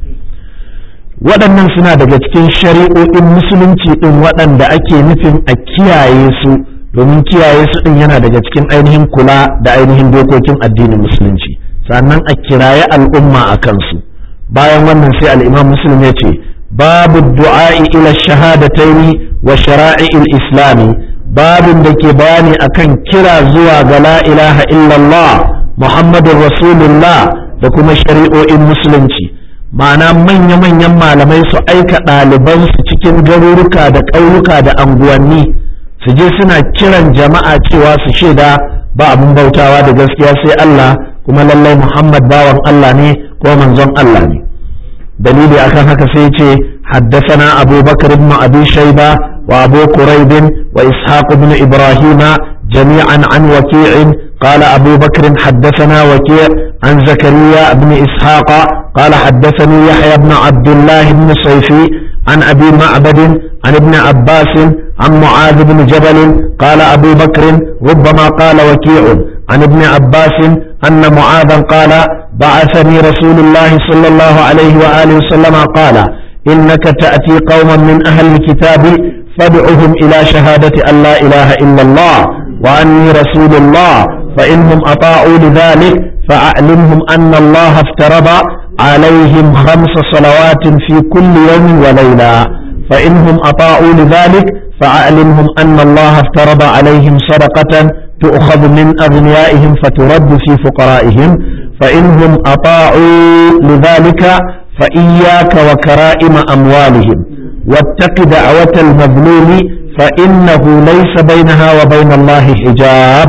Waɗannan suna daga cikin shari'o'in musulunci ɗin waɗanda ake nufin a kiyaye su, domin kiyaye su ɗin yana daga cikin ainihin kula da ainihin dokokin addinin musulunci, sannan a kiraye al'umma a kansu. Bayan wannan sai al'imam muslim ya ce babu du'a'i ila shahadataini wa shara'il islami, babin da ke bayani akan kira zuwa ga la ilaha illallah muhammadun rasulullah da kuma shari'o'in musulunci. Ma'ana manya-manyan malamai su aika ɗalibansu cikin garuruka da ƙauyuka da anguwanni su je suna kiran jama'a cewa su shaida ba abin bautawa da gaskiya sai Allah, kuma lallai Muhammad bawan Allah ne ko manzon Allah ne. dalili akan haka sai ce haddathana Abu Bakr ibn Abi Shayba wa Abu Quraib wa Ishaq ibn Ibrahim jami'an an Waki' قال أبو بكر حدثنا وكيع عن زكريا بن إسحاق قال حدثني يحيى بن عبد الله بن صيفي عن أبي معبد عن ابن عباس عن معاذ بن جبل قال أبو بكر ربما قال وكيع عن ابن عباس أن معاذا قال بعثني رسول الله صلى الله عليه وآله وسلم قال إنك تأتي قوما من أهل الكتاب فادعهم إلى شهادة أن لا إله إلا الله وأني رسول الله فإنهم أطاعوا لذلك فأعلمهم أن الله افترض عليهم 5 صلوات في كل يوم وليلة فإنهم أطاعوا لذلك فأعلمهم أن الله افترض عليهم صدقة تؤخذ من أغنيائهم فترد في فقرائهم فإنهم أطاعوا لذلك فإياك وكرائم أموالهم واتق دعوة المظلوم فإنه ليس بينها وبين الله حجاب.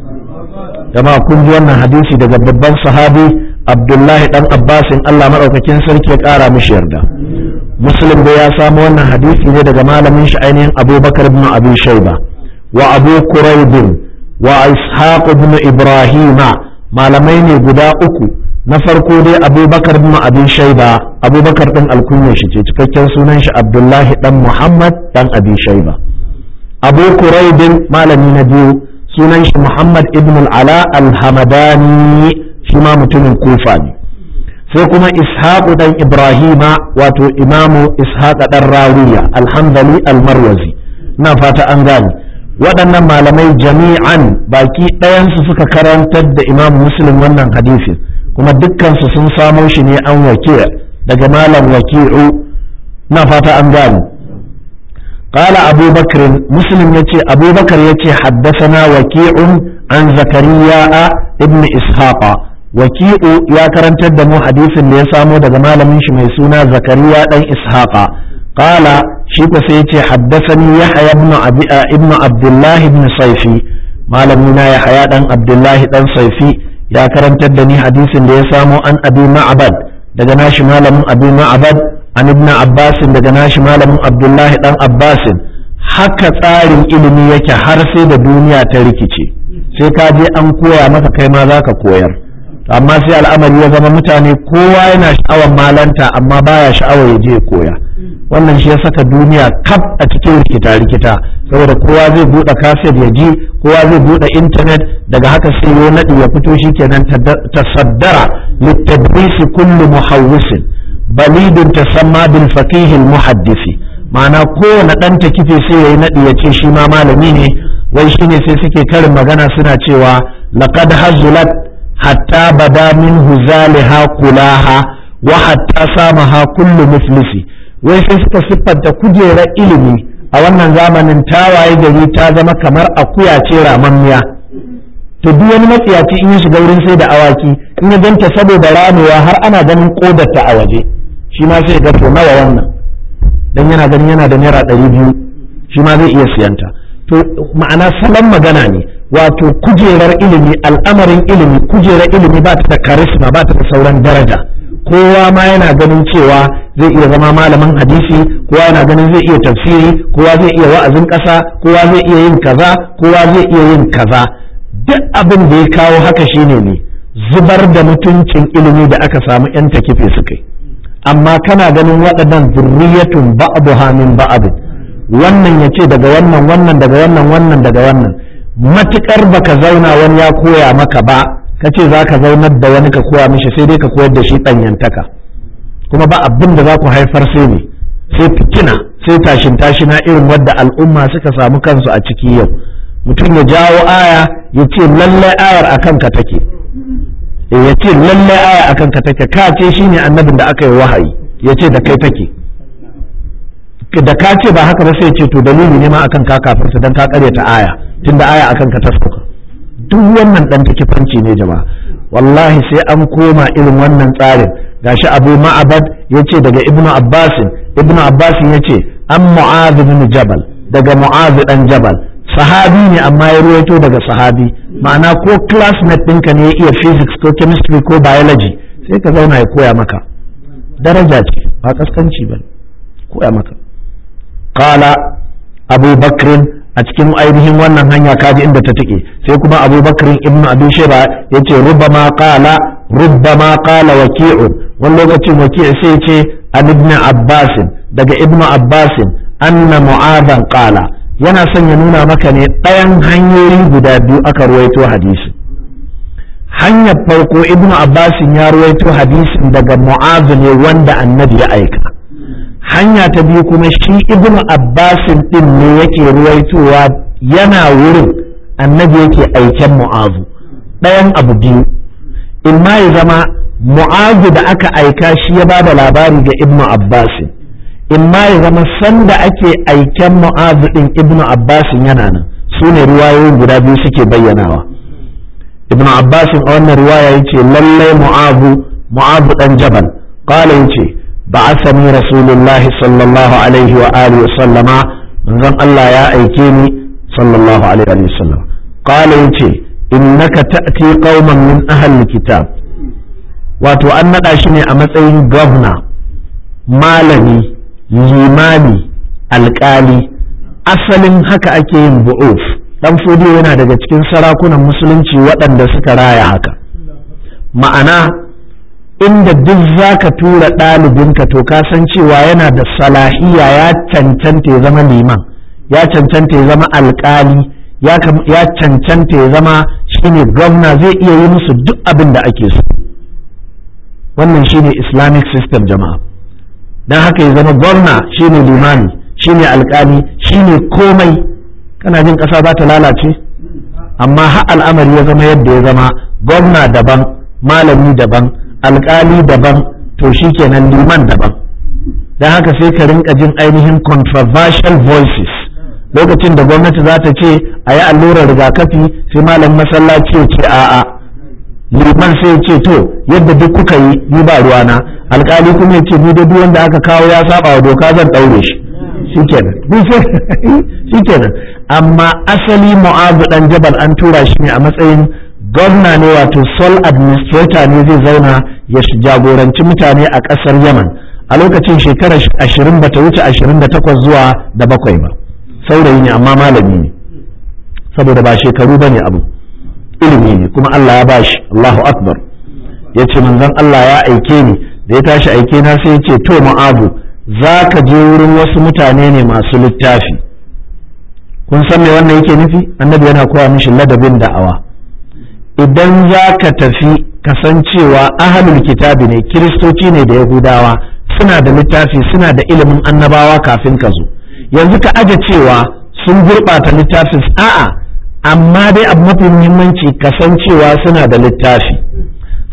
jama'a kun ji wannan hadisi daga babban sahabi Abdullahi dan Abbasin Allah madaukakin sarki ya kara mishi yarda. Muslim da ya samu wannan hadisi ne daga malamin shi ainihin Abubakar ibn Abi Shayba wa Abu Quraib wa Ishaq ibn Ibrahim, malamai ne guda uku. Na farko dai Abubakar ibn Abi Shayba, Abubakar din alkunya shi ce, cikakken sunan shi Abdullahi dan Muhammad dan Abi Shayba. Abu Quraib malami na biyu sunan shi Muhammad ibn al-Ala al-Hamadani, shi ma mutumin Kufa ne. Sai kuma Ishaq dan Ibrahima, wato Imamu Ishaq dan Rawiya al-Hanbali al-Marwazi. Ina fata an gane waɗannan malamai jami'an baki ɗayansu suka karantar da Imam Muslim wannan hadisin, kuma dukkansu sun samo shi ne an Waki' daga malam Waki'u. Ina fata an gane. قال أبو بكر مسلم يتي أبو بكر يتي حدثنا وكيع عن زكريا ابن إسحاق. وكيع يا كرنت دمو حديث اللي يسامو دجمال من شميسونا زكريا ابن إسحاق قال شيك سيتي حدثني يحيى ابن عبد الله بن صيفي، مالمنا يحيى بن عبد الله بن صيفي يا كرنت دني حديث اللي يسامو عن أبي معبد دجناش مالم أبي معبد an ibn Abbas daga nashi malamin Abdullahi dan Abbasin. Haka tsarin ilimi yake har sai da duniya ta rikice, sai ka je an koya maka kai ma za ka koyar. Amma sai al'amari ya zama mutane kowa yana sha'awar malanta amma baya sha'awar ya je koya. Wannan shi ya saka duniya kaf a cikin rikita saboda kowa zai buɗe kaset ya ji, kowa zai buɗe intanet, daga haka sai yo naɗi ya fito shi kenan tasaddara littadrisi kullu muhawwisin balidun tasamma bil faqih al muhaddisi. Ma'ana kowane ɗan takife sai yayi naɗi ya ce shi ma malami ne, wai shine sai suke karin magana suna cewa laqad hazulat hatta bada min huzaliha kulaha wa hatta samaha kullu muflisi wai sai suka siffanta kujerar ilimi a wannan zamanin tawaye gari ta zama kamar akuya ce ramammiya. To duk wani matsiyaci in ya shiga wurin sai da awaki in ya ganta saboda ramewa har ana ganin kodarta a waje shi ma sai ga to nawa wannan dan yana ganin yana da naira 200 shi ma zai iya siyanta. To ma'ana salon magana ne, wato kujerar ilimi, al'amarin ilimi, kujerar ilimi ba ta da karisma, ba ta da sauran daraja. Kowa ma yana ganin cewa zai iya zama malamin hadisi, kowa yana ganin zai iya tafsiri, kowa zai iya wa'azin ƙasa, kowa zai iya yin kaza, kowa zai iya yin kaza. Duk abin da ya kawo haka shine ne zubar da mutuncin ilimi da aka samu 'yan takife suka yi. Amma kana ganin waɗannan zurriyatun ba'duha min ba'd, wannan ya ce daga wannan, wannan daga wannan, wannan daga wannan. Matukar baka zauna wani ya koya maka ba, ka ce za ka zaunar da wani ka koya mishi, sai dai ka koyar da shi ɗanyantaka, kuma ba abin da za ku haifar sai ne sai fitina, sai tashin tashina irin wadda al'umma suka samu kansu a ciki yau. Mutum ya jawo aya ya ce lallai ayar a kanka take, ya ce lallai aya a kanka take, ka ce shi ne annabin da aka yi wahayi, ya ce da kai take, da ka ce ba haka ba sai ce to dalili ne ma akan ka kafirta dan ka karyata aya, tunda aya akan ka ta sauka. Duk wannan dan takifanci ne jama'a, wallahi sai an koma irin wannan tsarin. Gashi Abu Ma'bad yace daga Ibnu Abbas yace an Mu'adh bin Jabal, daga Mu'adh dan Jabal, sahabi ne amma ya ruwaito daga sahabi. Ma'ana ko classmate ɗinka ne ya iya physics ko chemistry ko biology sai ka zauna ya koya maka, daraja ce ba kaskanci ba, koya maka. Qala Abu Bakr, a cikin ainihin wannan hanya kaji inda ta take, sai kuma Abu Bakr ibn Abi Shayba yace rubbama qala Waki'un, wani lokacin Waki' sai yace an ibn Abbas, daga ibn Abbas anna Mu'adhan qala, yana son ya nuna maka ne ɗayan hanyoyi guda biyu aka ruwaito hadisi. Hanyar farko ibn Abbas ya ruwaito hadisin daga Mu'adh ne wanda annabi ya aika. Hanya ta biyu kuma shi ibnu abbasin din ne yake ruwaitowa yana wurin annabi yake aiken mu'azu. Ɗayan abu biyu, in ma ya zama mu'azu da aka aika shi ya ba da labari ga ibnu abbasin, in ma ya zama sanda ake aiken mu'azu din ibnu abbasin yana nan. Su ne riwayoyin guda biyu suke bayyanawa. Ibnu abbasin a wannan riwaya yace lallai mu'azu dan jabal qala yace بعثني رسول الله صلى الله عليه وآله وسلم من الله يا أيكيني صلى الله عليه وآله وسلم قال يتي إنك تأتي قوما من أهل الكتاب wato an naɗa shi ne a matsayin gwamna, malami, limami, alƙali. Asalin haka ake yin bu'uf. Dan fodiyo yana daga cikin sarakunan musulunci waɗanda suka raya haka. Ma'ana inda duk zaka tura ɗalibinka to ka san cewa yana da salahiya, ya cancanta ya zama liman, ya cancanta ya zama alƙali, ya cancanta ya zama shine gwamna, zai iya yi musu duk abin da ake so. Wannan shine Islamic system jama'a. Dan haka ya zama gwamna shine limami, shine alƙali, shine komai. Kana jin ƙasa za ta lalace? Amma har al'amari ya zama yadda ya zama, gwamna daban, malami daban, alƙali daban, to shi kenan liman daban. Don haka sai ka rinka jin ainihin controversial voices. Lokacin da gwamnati za ta ce a yi allurar rigakafi, sai malam masallaci ya ce a'a, liman sai ya ce to yadda duk kuka yi ni ba ruwana, alƙali kuma ya ce ni da duk wanda aka kawo ya saba wa doka zan ɗaure shi. Shikenan. Amma asali Mu'adh dan Jabal an tura shi ne a matsayin gwamna ne, wato sole administrator ne, zai zauna ya jagoranci mutane a ƙasar Yaman. A lokacin shekarar 20 bata wuce 28 zuwa da 7 ba. Saurayi ne amma malami ne, saboda ba shekaru bane abu, ilimi ne kuma Allah ya bashi. Allahu akbar. Yace manzon Allah ya aike ni, da ya tashi aike na sai yace to Mu'adh, za ka je wurin wasu mutane ne masu littafi. Kun san me wannan yake nufi? Annabi yana koya mishi ladabin da'awa. Idan za ka tafi kasancewa ahlul kitabi ne, kiristoci ne da yahudawa, suna da littafi, suna da ilimin annabawa kafin ka zo. Yanzu ka aje cewa sun gurɓata littafin, a'a, amma dai abu mafi muhimmanci kasancewa suna da littafi.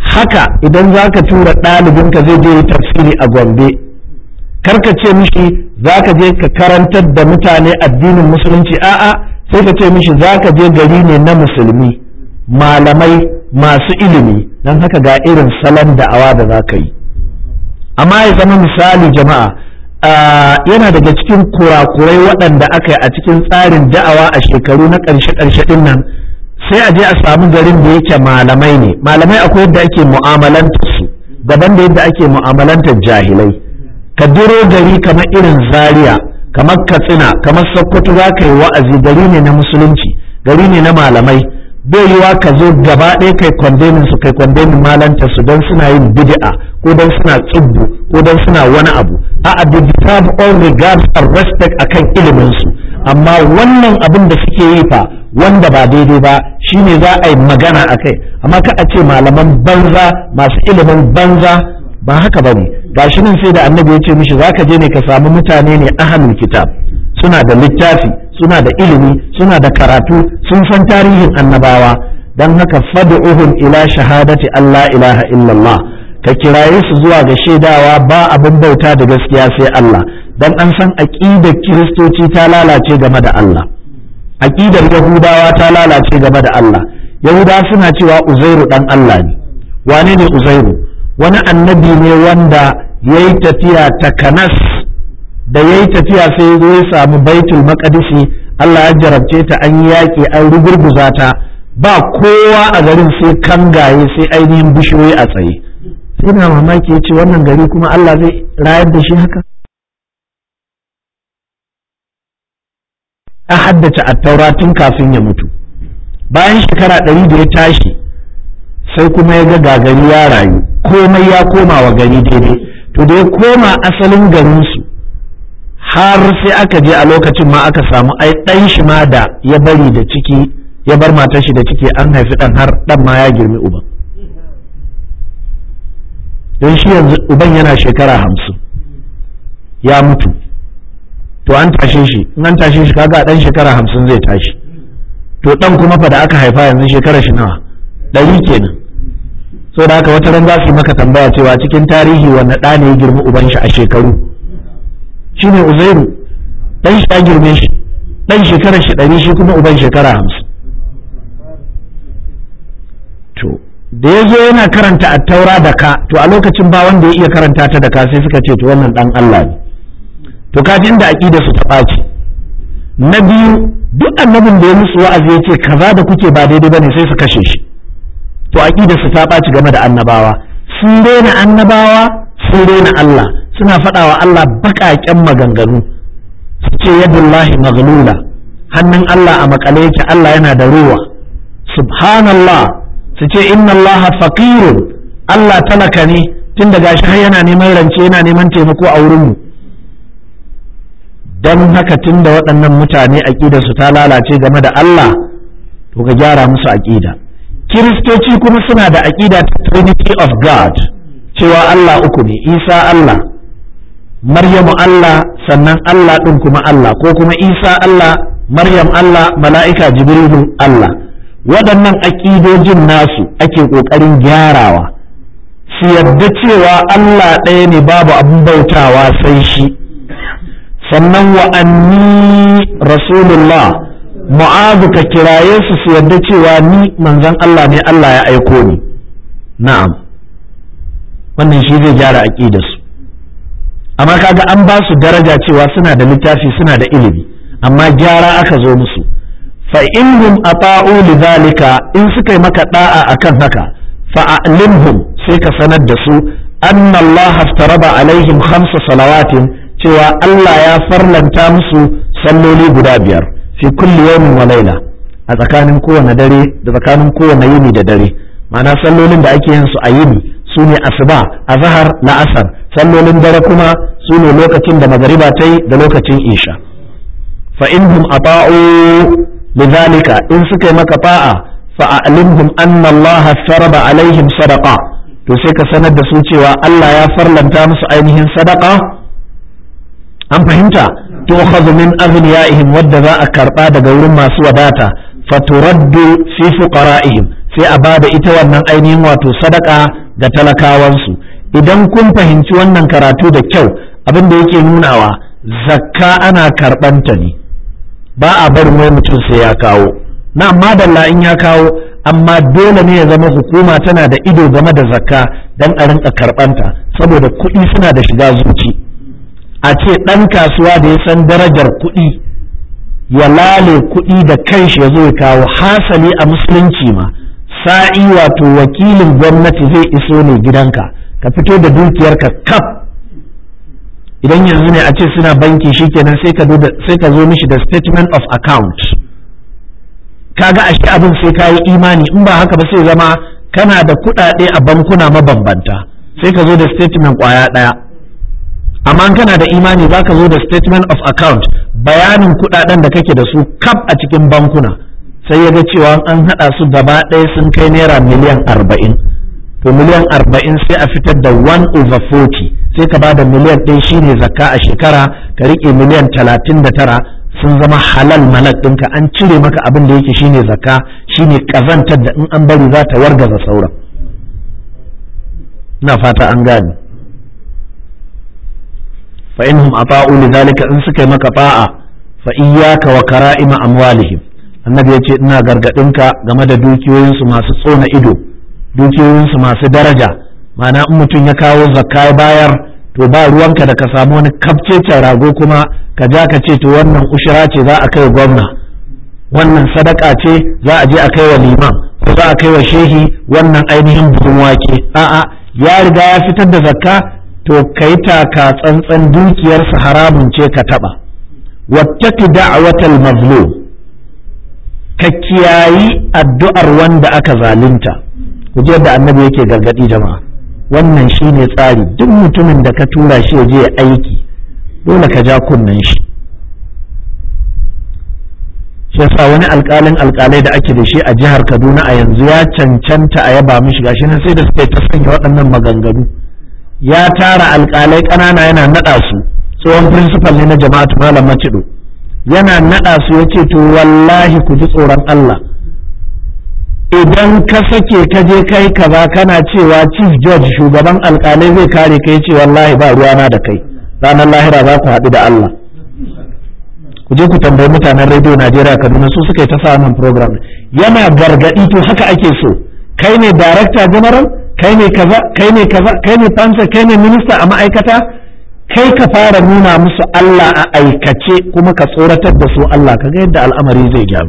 haka idan za ka tura ɗalibinka zai je yi tafsiri a Gombe, karka ce mishi za ka je ka karantar da mutane addinin musulunci, a'a sai ka ce mishi za ka je gari ne na musulmi, malamai masu ilimi, don haka ga irin salon da'awa da za ka yi. Amma ya zama misali jama'a, yana daga cikin kurakurai waɗanda aka yi a cikin tsarin da'awa a shekaru na ƙarshe-ƙarshe ɗin nan, sai a je a samu garin da yake malamai ne. Malamai akwai yadda ake mu'amalantar su daban da yadda ake mu'amalantar jahilai. Ka duro gari kamar irin Zaria, kamar Katsina, kamar Sokoto, za ka yi wa'azi, gari ne na musulunci, gari ne na malamai. Bai yiwa ka zo gaba ɗaya kai kwandemin su, kai kwandemin malanta su don suna yin bid'a ko don suna tsubbu ko don suna wani abu. A'a, they deserve all regards and respect akan ilimin su, amma wannan abin da suke yi fa wanda ba daidai ba shine za a yi magana a kai. Amma ka a ce malaman banza masu ilimin banza, ba haka ba ne. Gashi nan sai da annabi ya ce mishi za ka je ne ka samu mutane ne ahlul kitab, suna da littafi, suna da ilimi, suna da karatu, sun san tarihin annabawa. Don haka fad'uhum ila shahadati Allah ilaha illallah, ka kiraye su zuwa ga shaidawa ba abin bauta da gaskiya sai Allah. Dan an san aqidar kiristoci ta lalace game da Allah, aqidar yahudawa ta lalace game da Allah. Yahudawa suna cewa Uzairu dan Allah ne. Wane ne Uzairu? Wani annabi ne wanda yayi tafiya ta Kanas, da yayi tafiya sai ya zo ya samu Baitul Maqdisi, Allah ya jarabce ta, an yaƙi, an rugurguza ta, ba kowa a garin sai kangaye, sai ainihin bishiyoyi a tsaye. Sai na mamaki ya ce wannan gari kuma Allah zai rayar da shi haka? A haddace attaura tun kafin ya mutu. Bayan shekara 100 da ya tashi, sai kuma ya ga gagari ya rayu, komai ya koma wa gari daidai. To da ya koma asalin garinsu, har sai aka je a lokacin ma aka samu ai ɗan shi ma da ya bari da ciki, ya bar matar shi da ciki, an haifi ɗan har ɗan ma ya girmi uban. Don shi yanzu uban yana shekara 50 ya mutu. To an tashe shi, in an tashe shi kaga ɗan shekara 50 zai tashi. To ɗan kuma fa da aka haifa yanzu shekara shi nawa? 100 kenan. So da haka wata ran za su yi maka tambaya cewa cikin tarihi wanne ɗa ne ya girmi uban shi a shekaru? Shi ne Uzairu, ɗan shi ya girme shi, ɗan shekarar shi 100, shi kuma uban shekara 50. To da ya zo yana karanta attaura da ka, to a lokacin ba wanda ya iya karanta ta da ka, sai suka ce to wannan ɗan Allah ne. To kaji inda aqida su ta ɓaci. Na biyu, duk annabin da ya musu wa'azi ya ce kaza da kuke ba daidai bane, sai su kashe shi. To aqida su ta ɓaci game da annabawa. Sun daina annabawa, sun daina Allah, suna faɗawa Allah baƙaƙen maganganu. Su ce yadullahi maghlula, hannun Allah a makale yake, Allah yana da ruwa. Subhanallah, su ce inna Allah faqirun, Allah talaka ne, tun da gashi har yana neman rance, yana neman taimako a wurinmu. Don haka tun da waɗannan mutane aƙidarsu ta lalace game da Allah, to ka gyara musu aƙida. Kiristoci kuma suna da aƙida ta Trinity of God, cewa Allah uku ne, Isa Allah, Maryamu Allah, sannan Allah ɗin kuma Allah, ko kuma Isa Allah, Maryam Allah, mala'ika Jibrilu Allah. Waɗannan aƙidojin nasu ake ƙoƙarin gyarawa, su yadda cewa Allah ɗaya ne, babu abin bautawa sai shi. Sannan wa anni rasulullah, mu'azu ka kiraye su yadda cewa ni manzon Allah ne, Allah ya aiko ni. Na'am, wannan shi zai gyara aqidarsu. Amma kaga an ba su daraja cewa suna da littafi, suna da ilimi, amma gyara aka zo musu. Fa inhum ata'u lidhalika, in suka yi maka da'a akan haka, fa a'limhum, sai ka sanar da su anna Allah aftaraba alaihim 5 salawatin, cewa Allah ya farlanta musu salloli guda 5 fi kulli yawmin wa laila, a tsakanin kowane dare da tsakanin kowane yini da dare. Ma'ana sallolin da ake yin su a yini su ne asuba, azhar, la'asar. Sallolin dare kuma su ne lokacin da magariba ta yi da lokacin isha. Fa inhum ata'u lidhalika, in suka yi maka ta'a, fa a'limhum anna Allah farada alaihim sadaqa, to sai ka sanar da su cewa Allah ya farlanta musu ainihin sadaqa. An fahimta? tu'khadhu min aghniyaihim, wadda za a karba daga wurin masu wadata, faturaddu fi fuqara'ihim, sai a bada ita wannan ainihin wato sadaka ga talakawansu. Idan kun fahimci wannan karatu da kyau, abin da yake nunawa zakka ana karɓanta ne, ba a barin wai mutum sai ya kawo. Na madalla in ya kawo, amma dole ne ya zama hukuma tana da ido game da zakka don a rinka karɓanta, saboda kuɗi suna da shiga zuci. A ce ɗan kasuwa da ya san darajar kuɗi ya lale kuɗi da kanshi ya zo ya kawo, hasali a musulunci ma sa'i wato wakilin gwamnati zai iso ne gidanka ka fito da dukiyarka kaf. Idan yanzu ne a ce suna banki shikenan sai ka zo mishi da statement of account, kaga ashe abin sai ka yi imani, in ba haka ba sai zama kana da kuɗaɗe a bankuna mabambanta sai ka zo da statement ƙwaya ɗaya. Amma kana da imani za ka zo da statement of account, bayanin kuɗaɗen da kake da su kaf a cikin bankuna, sai ya ga cewa an haɗa su gaba ɗaya sun kai naira miliyan 40. To miliyan 40 sai a fitar da 1/40, sai ka bada miliyan 1 shine zakka a shekara, ka riƙe miliyan 39 sun zama halal malak ɗinka, an cire maka abin da yake shine zakka, shine ƙazantar da in an bari za ta wargaza sauran. Ina fata an gane. Fa inhum ata'u lidhalika, in suka yi maka ta'a, fa iyyaka wa kara'ima amwalihim. Annabi ya ce ina gargaɗinka game da dukiyoyinsu masu tsona ido, dukiyoyinsu masu daraja. Ma'ana in mutum ya kawo zakka ya bayar, to ba ruwanka da ka samu wani kafcecen rago kuma ka ja ka ce to wannan ushira ce za a kai gwamna, wannan sadaka ce za a je a kai wa liman, ko za a kai wa shehi wannan ainihin buhun wake. A'a, ya riga ya fitar da zakka, to kai taka tsantsan dukiyarsa haramun ce ka taba. Wattaqi da'watal mazlum, ka kiyayi addu'ar wanda aka zalunta. Ku ji yadda annabi yake gargadi jama'a, wannan shine tsari. Duk mutumin da ka tura shi ya je ya aiki, dole ka ja kunnen shi. Shi yasa wani alƙalai da ake da shi a jihar Kaduna a yanzu ya cancanta a yaba mishi, gashi nan sai da suka yi ta sanya waɗannan maganganu. Ya tara alƙalai ƙanana yana naɗa su, tsohon principal ne na jama'atu Malam Macido, yana naɗa su ya ce to wallahi ku ji tsoron Allah, idan ka sake ka je kai kaza kana cewa chief judge shugaban alƙalai zai kare ka, ya ce wallahi ba ruwana da kai, ranar lahira za ku haɗu da Allah. Ku je ku tambayi mutanen rediyo Najeriya Kaduna, su suka yi ta sa wannan program. Yana gargaɗi, to haka ake so, kai ne director general, kai ne kaza, kai ne kaza, kai ne fansa, kai ne minista a ma'aikata, kai ka fara nuna musu Allah a aikace kuma ka tsoratar da su Allah, kaga yadda al'amari zai gyaru.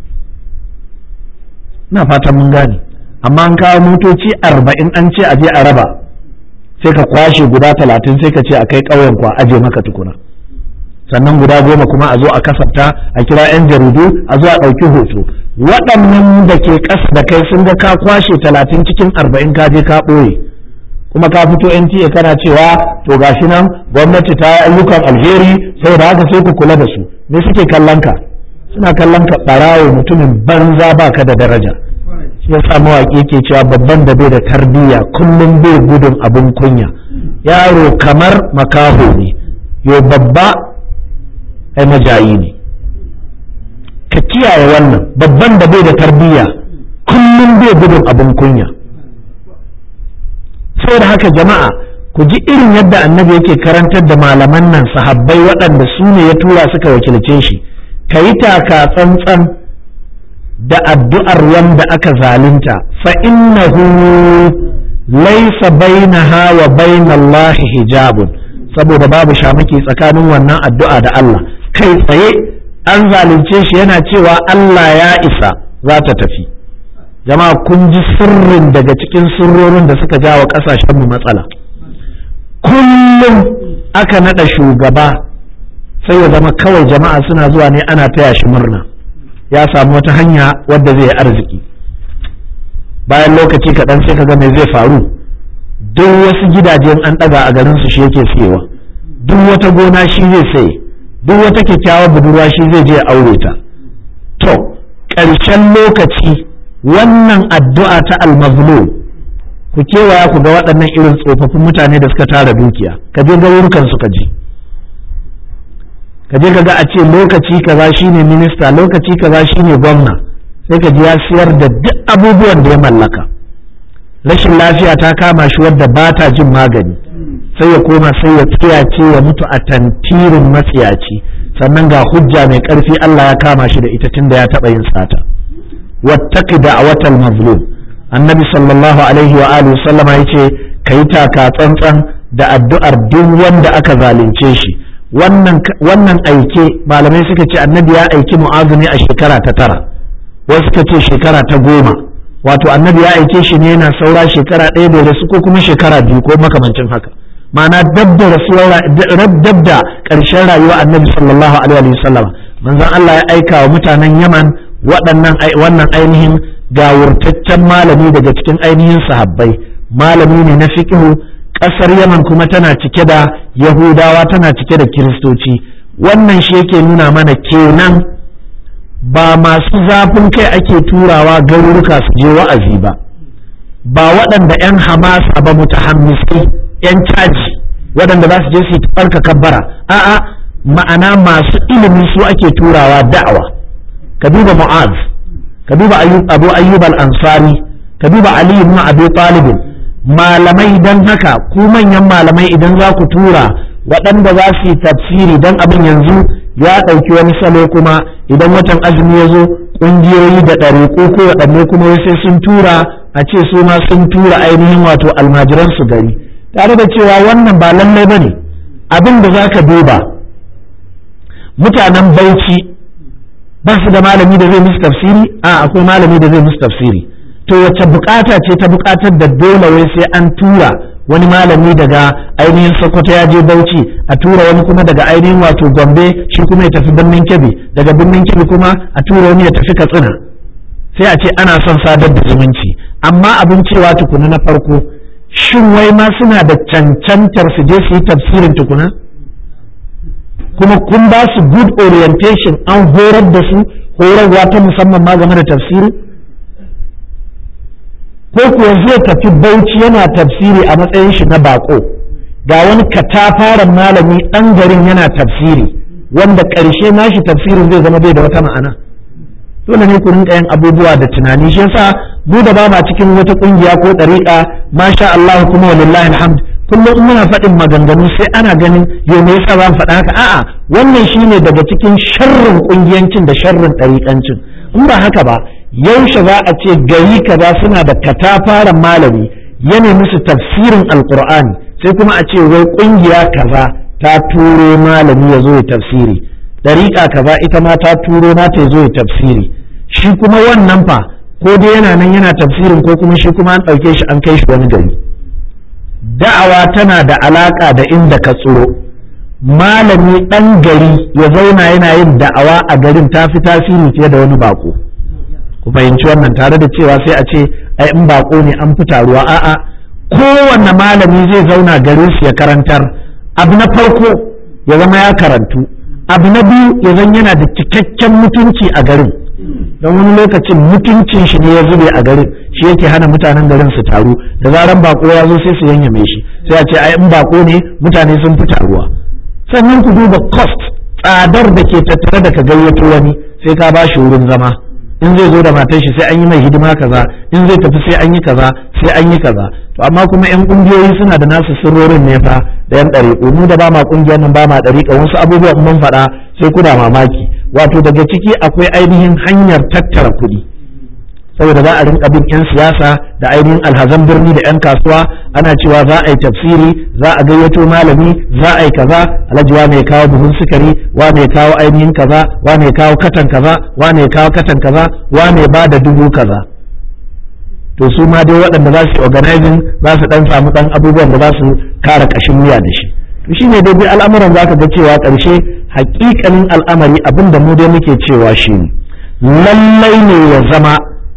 Na fatan mun gane. Amma an kawo motoci 40 an ce a je a raba, sai ka kwashe guda 30 sai ka ce a kai ƙauyen ku a aje maka tukuna, sannan guda 10 kuma a zo a kasafta, a kira 'yan jaridu a zo a ɗauki hoto. Waɗannan da ke ƙasa da kai sun ga ka kwashe 30 cikin 40 ka je ka ɓoye, kuma ka fito NTA kana cewa to gashi nan gwamnati ta yi ayyukan alheri, saboda haka sai ku kula da su. Me suke kallon ka? Suna kallon ka ɓarawo, mutumin banza, baka da daraja. Shi yasa mawaƙi yake cewa babban da bai da tarbiyya kullum bai gudun abin kunya. Yaro kamar makaho ne, yo babba ai majayi ne. Ka kiyaye wannan, babban da bai da tarbiyya kullum bai gudun abin kunya. Saboda haka jama'a, ku ji irin yadda annabi yake karantar da malaman nan sahabbai waɗanda su ne ya tura suka wakilce shi. Ka yi taka tsantsan da addu'ar wanda aka zalunta, fa innahu laysa bainaha wa bainallahi hijabun, saboda babu shamaki tsakanin wannan addu'a da Allah. Kai tsaye an zalunce shi yana cewa Allah ya isa, za ta tafi. Jama'a, kun ji sirrin daga cikin sirrorin da suka jawo ƙasashenmu matsala. Kullum aka naɗa shugaba sai ya zama kawai jama'a suna zuwa ne ana taya shi murna, ya samu wata hanya wadda zai yi arziki. Bayan lokaci kaɗan sai kaga me zai faru, duk wasu gidajen an ɗaga a garinsu shi yake siyewa, duk wata gona shi zai saye, duk wata kyakkyawar budurwa shi zai je ya aure ta. To ƙarshen lokaci wannan addu'a ta almazlum, ku kewaya ku ga waɗannan irin tsofaffin mutane da suka tara dukiya, ka je garurukan su ka je ka ga a ce lokaci kaza shine minista, lokaci kaza shine gwamna, sai ka ji ya siyar da duk abubuwan da ya mallaka. Rashin lafiya ta kama shi wadda ba ta jin magani, sai ya koma sai ya tsiyace ya mutu a tantirin matsiyaci, sannan ga hujja mai ƙarfi Allah ya kama shi da ita tunda ya taɓa yin sata. Wattaqi da'watal mazlum, annabi sallallahu alaihi wa alihi sallama yace kai taka tsantsan da addu'ar duk wanda aka zalunce shi. Wannan aike malamai suka ce annabi ya aiki Mu'azu ne a shekara ta 9, wasu suka ce shekara ta 10, wato annabi ya aike shi ne yana saura shekara 1 da rasu ko kuma shekara 2 ko makamancin haka, ma'ana dab da ƙarshen rayuwa annabi sallallahu alaihi wasallam manzon Allah ya aika wa mutanen Yaman wannan ainihin gawurtaccen malami daga cikin ainihin sahabbai, malami ne na fiqhu. Ƙasar Yaman kuma tana cike da Yahudawa, tana cike da Kiristoci. Wannan shi yake nuna mana kenan ba masu zafin kai ake turawa garuruka su je wa'azi ba waɗanda 'yan hamasa ba mutahammisai 'yan caji waɗanda za su je su yi farka kabbara, a'a ma'ana masu ilimi su ake turawa da'awa. Ka duba Mu'az, ka duba Abu Ayyub al-Ansari, ka duba Ali ibn Abi Talib, malamai. don haka ku manyan malamai idan za ku tura waɗanda za su yi tafsiri, don abin yanzu ya ɗauki wani salo kuma idan watan azumi ya zo ƙungiyoyi da ɗariƙo ko waɗanne kuma sai sun tura a ce su ma sun tura ainihin wato almajiran su gari, tare da cewa wannan ba lallai ba ne. Abin da za ka duba, mutanen Bauchi ba su da malami da zai musu tafsiri? Akwai malami da zai musu tafsiri. To wace bukata ce ta bukatar da dole wai sai an tura wani malami daga ainihin Sokoto ya je Bauchi, a tura wani kuma daga ainihin wato Gombe shi kuma ya tafi Birnin Kebbi, daga Birnin Kebbi kuma a tura wani ya tafi Katsina, sai a ce ana son sadar da zumunci. Amma abin cewa tukuna na farko, shin wai ma suna da cancantar su je su yi tafsirin tukuna? Kuma kun ba su good orientation, an horar da su horarwa ta musamman ma game da tafsiri? Ko kuwa zai tafi Bauchi yana tafsiri a matsayin shi na bako, ga wani katafaren malami ɗan garin yana tafsiri, wanda ƙarshe nashi tafsirin zai zama bai da wata ma'ana. Dole ne ku rinka yin abubuwa da tunani. Shi yasa mu da ba ma cikin wata ƙungiya ko ɗariƙa, masha Allah kuma walillahi alhamd, kullum in muna faɗin maganganu sai ana ganin yau me yasa za mu faɗa haka. A'a, wannan shine daga cikin sharrin ƙungiyancin da sharrin ɗariƙancin. In ba haka ba, yaushe za a ce gari kaza suna da katafaren malami yana musu tafsirin alkur'ani, sai kuma a ce wai kungiya kaza ta turo malami ya zo ya tafsiri, dariƙa kaza ita ma ta turo na ta zo ya tafsiri. Shi kuma wannan fa ko dai yana nan yana tafsirin ko kuma shi kuma an ɗauke shi an kai shi wani gari. Da'awa tana da alaƙa da inda ka tsiro. Malami ɗan gari ya zauna yana yin da'awa a garin ta fi tasiri fiye da wani bako. Ku fahimci wannan, tare da cewa sai a ce ai in bako ne an fi taruwa. A'a, kowanne malami zai zauna garin su ya karantar. Abu na farko ya zama ya karantu, abu na biyu ya zan yana da cikakken mutunci a garin, don wani lokacin mutuncin shi ne ya zube a garin, shi yake hana mutanen garin su taru. Da zaran bako ya zo sai su yanyame shi, sai a ce ai in bako ne mutane sun fi taruwa. Sannan ku duba cost, tsadar da ke tattare da ka gayyato wani, sai ka ba shi wurin zama. In zai zo da matar shi sai an yi mai hidima kaza, in zai tafi sai an yi kaza, sai an yi kaza. To amma kuma yan kungiyoyi suna da nasu sirrorin ne fa da yan ɗariƙo. Mu da ba ma kungiyar nan ba ma ɗariƙa, wasu abubuwan mun faɗa sai kuna mamaki. Wato daga ciki akwai ainihin hanyar tattara kuɗi, saboda za a rinka bin 'yan siyasa da ainihin alhazan birni da 'yan kasuwa, ana cewa za a yi tafsiri, za a gayyato malami, za a yi kaza, alhaji wane ya kawo buhun sukari, wane ya kawo ainihin kaza, wane ya kawo katan kaza, wane ya kawo katan kaza, wane ba da 1000 kaza. To su ma dai waɗanda za su yi organizing za su ɗan samu ɗan abubuwan da za su kare ƙashin wuya da shi. To shi ne dai al'amuran za ka ga cewa ƙarshe haƙiƙanin al'amari abin da mu dai muke cewa shi ne lallai ne ya zama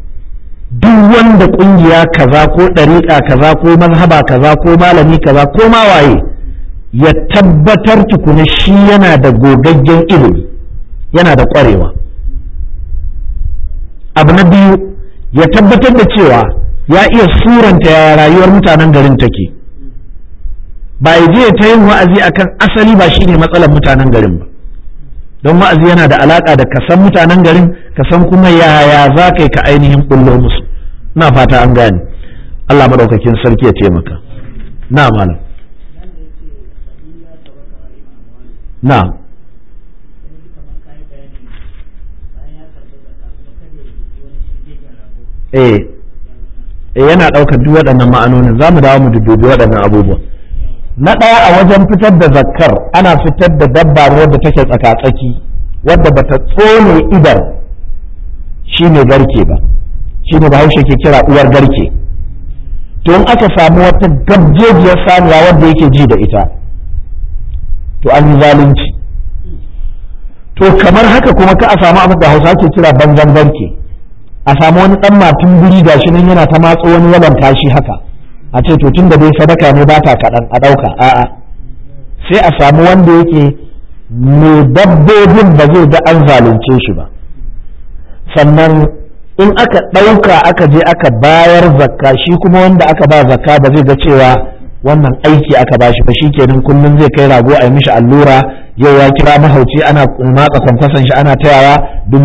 duk wanda kungiya kaza ko ɗariƙa kaza ko mazhaba kaza ko malami kaza ko ma waye ya tabbatar tukuna shi yana da gogaggen ilimi, yana da ƙwarewa. Abu na biyu, ya tabbatar da cewa ya iya suranta yaya rayuwar mutanen garin take, ba ya je ta yin wa'azi akan asali ba shine matsalar mutanen garin ba. don wa'azi yana da alaka da ka san mutanen garin ka san kuma yaya za ka yi ka ainihin bullo musu. ina fata an gane. Allah madaukakin sarki ya taimaka. na malam na yana ɗaukar duk waɗannan ma'anonin, za mu dawo mu dubi waɗannan abubuwan. Na ɗaya, a wajen fitar da zakkar ana fitar da dabba wadda take tsaka-tsaki, wadda bata tsone idan shi ne garke ba, shi ne bahaushe ke kira uwar garke. To in aka samu wata gabjejiyar saniya wadda yake ji da ita, to an yi zalunci. To kamar haka kuma ka a samu abin da Hausa ke kira banzan garke, a samu wani ɗan matun guri gashi nan yana ta matso wani yawan tashi haka, a ce to tun da dai sadaka ne ba ta kaɗan a ɗauka, a'a sai a samu wanda yake mai dabbobin ba zai ga an zalunce shi ba. Sannan in aka ɗauka aka je aka bayar zakka, shi kuma wanda aka ba zakka ba zai ga cewa wannan aiki aka ba shi ba, shi kenan kullum zai kai rago a yi mishi allura, yau ya kira mahauci ana matsa kwankwason shi ana tayawa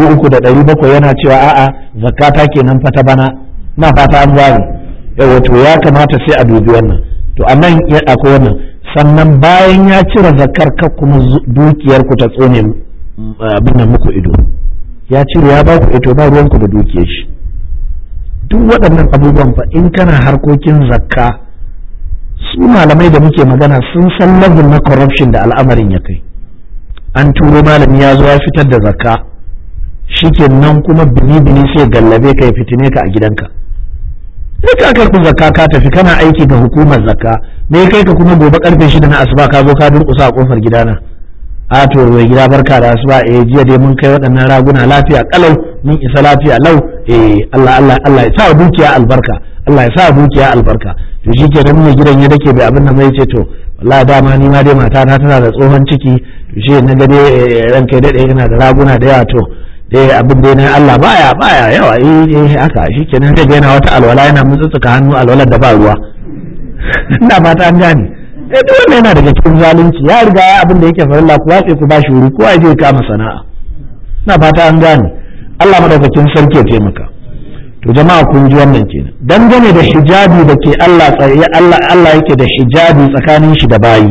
3,700 yana cewa a'a zakka ta kenan fata bana. na fata an gane. yau to ya kamata sai a dubi wannan. to anan akwai wannan. sannan bayan ya cire zakkar ka kuma dukiyar ku ta tsone abin nan muku ido, ya cire ya ba ku ito ba ruwan ku da dukiyar shi. duk waɗannan abubuwan fa in kana harkokin zakka, su malamai da muke magana sun san level na corruption da al'amarin ya kai. An turo malami ya zo ya fitar da zakka, shikenan kuma bini sai gallabe ka ya fitine ka a gidanka. sai ka karɓi zakka ka tafi kana aiki ga hukumar zakka, me kai ka kuma gobe karfe 6 na asuba ka zo ka durƙusa a kofar gidana. a to mai gida barka da asuba, jiya dai mun kai waɗannan raguna lafiya kalau, mun isa lafiya lau, Allah ya sa dukiya albarka, Allah ya sa dukiya albarka. to shi ke nan mai gidan ya dake bai abin da mai ce to wallahi dama ni ma dai mata na tana da tsohon ciki, to shi na ga dai ran kai dai yana da raguna da yawa, to dai abin dai na Allah baya yawa haka. shi ke nan zai yana wata alwala yana mutsutsuka hannu alwalar da ba ruwa. ina fata an gane. duk wannan yana daga cikin zalunci, ya riga ya abin da yake farilla ku watse ku ba shi wuri, kowa ya je kama sana'a. ina fata an gane. Allah madaukakin sarki ya taimaka. to jama'a kun ji wannan kenan dangane da hijabi da ke Allah yake da hijabi tsakanin shi da bayi.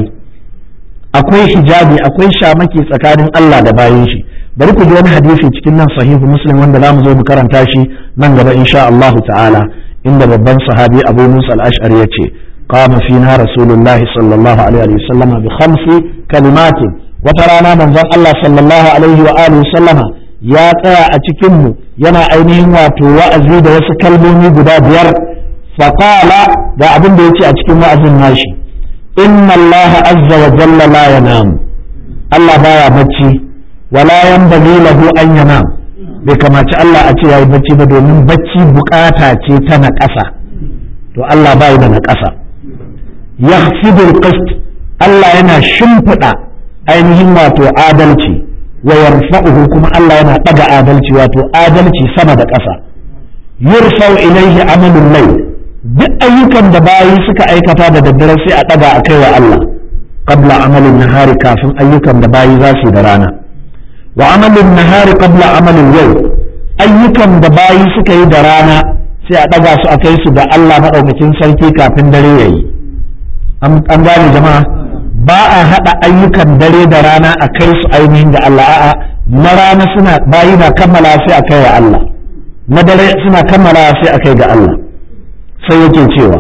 akwai hijabi, akwai shamaki tsakanin Allah da bayin shi. bari ku ji wani hadisi cikin nan sahihu Muslim wanda za mu zo mu karanta shi nan gaba insha Allah ta'ala, inda babban sahabi Abu Musa al-Ash'ari yace قام فينا رسول الله صلى الله عليه وسلم بخمس كلمات. وترانا من ذا الله صلى الله عليه وآله وسلم يا ترى أتكم ينا أينهم واتو وأزيد وسكلموني قدا بير. فقال دا أبن بيتي أتكم وأزن ماشي إن الله عز وجل لا ينام. الله بايا بچي ولا ينبغي له أن ينام. بكما الله أتي يا بچي بدو من بچي بكاتا تنا كسا. تو الله بايا نكسا. yakhfidul qist, Allah yana shimfiɗa ainihin wato adalci, wa yarfa'uhu kuma Allah yana ɗaga adalci wato adalci sama da ƙasa. yurfa'u ilaihi amalul layl, duk ayyukan da bayi suka aikata da daddare sai a ɗaga a kai wa Allah, qabla amalin nahari, kafin ayyukan da bayi za su da rana. wa amalin nahari qabla amalin yau, ayyukan da bayi suka yi da rana sai a ɗaga su a kai su da Allah maɗaukakin sarki kafin dare yayi. an gane jama'a, ba a haɗa ayyukan dare da rana a kai su ainihin da Allah, a'a na rana suna bayi na kammala sai a kai wa Allah, na dare suna kammala sai a kai ga Allah. sai yake cewa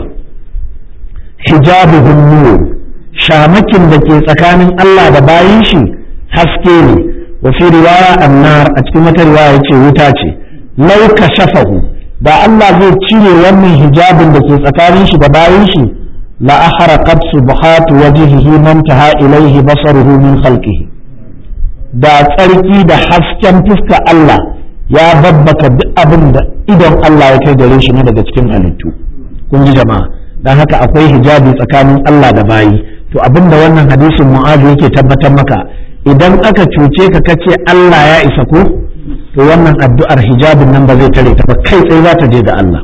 hijabuhun nur, shamakin da ke tsakanin Allah da bayin shi haske ne. wa fi riwaya annar, a cikin wata riwaya yace wuta ce. law kashafahu, da Allah zai cire wannan hijabin da ke tsakanin shi da bayin shi, la ahraqat subhatu wajhihi man taha ilayhi basaruhu min khalqihi, da tsarki da hasken fuska Allah ya babbaka duk abin da idon Allah ya kai gare shi ne daga cikin halittu. kun ji jama'a, dan haka akwai hijabi tsakanin Allah da bayi. to abinda wannan hadisin Mu'adh yake tabbatar maka, idan aka cuce ka kace Allah ya isa ko, to wannan addu'ar hijabin nan ba zai tare ta ba, kai tsaye za ta je ga Allah.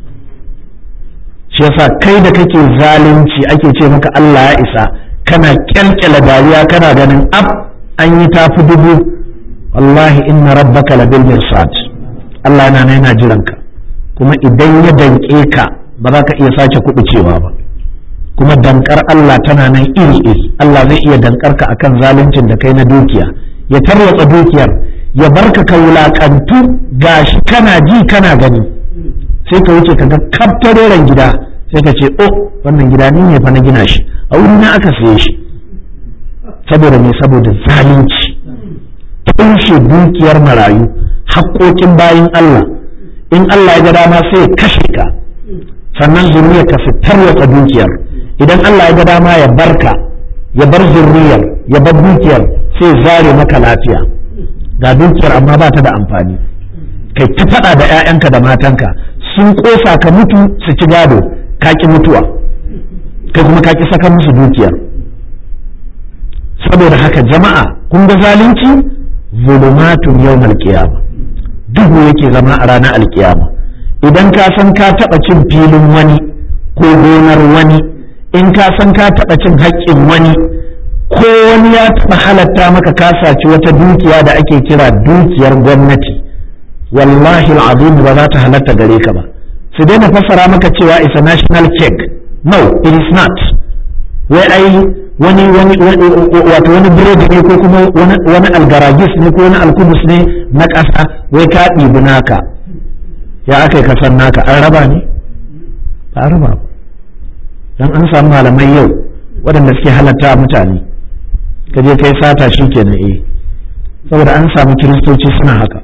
shi yasa kai da kake zalunci ake ce maka Allah ya isa, kana kyalkyala dariya kana ganin an yi tafi dubu wallahi inna rabbaka labil mirsad, Allah yana jiranka, kuma idan ya danke ka ba za ka iya sake kubucewa ba, kuma dankar Allah tana nan iri-iri. Allah zai iya dankar ka akan zaluncin da kai na dukiya, ya tarwatsa dukiyar, ya barka ka wulakantu gashi kana ji kana gani, sai ka wuce ka ga kaftaroren gida sai ka ce oh wannan gida ni ne fa na gina shi, a wuri na aka saye shi. Saboda me? Saboda zalunci, kunshe dukiyar marayu, haƙoƙin bayin Allah. In Allah ya ga dama sai ya kashe ka, sannan zuriyar ka fitar wata dukiyar. Idan Allah ya ga dama ya barka, ya bar zuriyar, ya bar dukiyar, sai ya zare maka lafiya ga dukiyar amma ba ta da amfani. Kai ta faɗa da 'ya'yanka da matanka, sun ƙosa ka mutu su ci gado, ka ƙi mutuwa, kai kuma ka ƙi saka musu dukiyar. Saboda haka jama'a, kun ga zalunci zulumatun yawmal qiyama, duhu yake zama a ranar alkiyama. Idan ka san ka taɓa cin filin wani ko gonar wani, in ka san ka taɓa cin haƙƙin wani, ko wani ya taɓa halatta maka ka saci wata dukiya da ake kira dukiyar gwamnati, wallahi al'azim ba za ta halatta gare ka ba. Su daina fassara maka cewa it's a national cake. No, it is not. Wai ai wani wato wani biredi ne ko kuma wani algaragis ne ko wani alkubus ne na ƙasa, wai ka ɗibi naka, ya aka yi kasan naka, an raba ne? Ba a raba ba. Don an samu malamai yau waɗanda suke halatta mutane, ka je kai sata shi kenan saboda an samu kiristoci suna haka.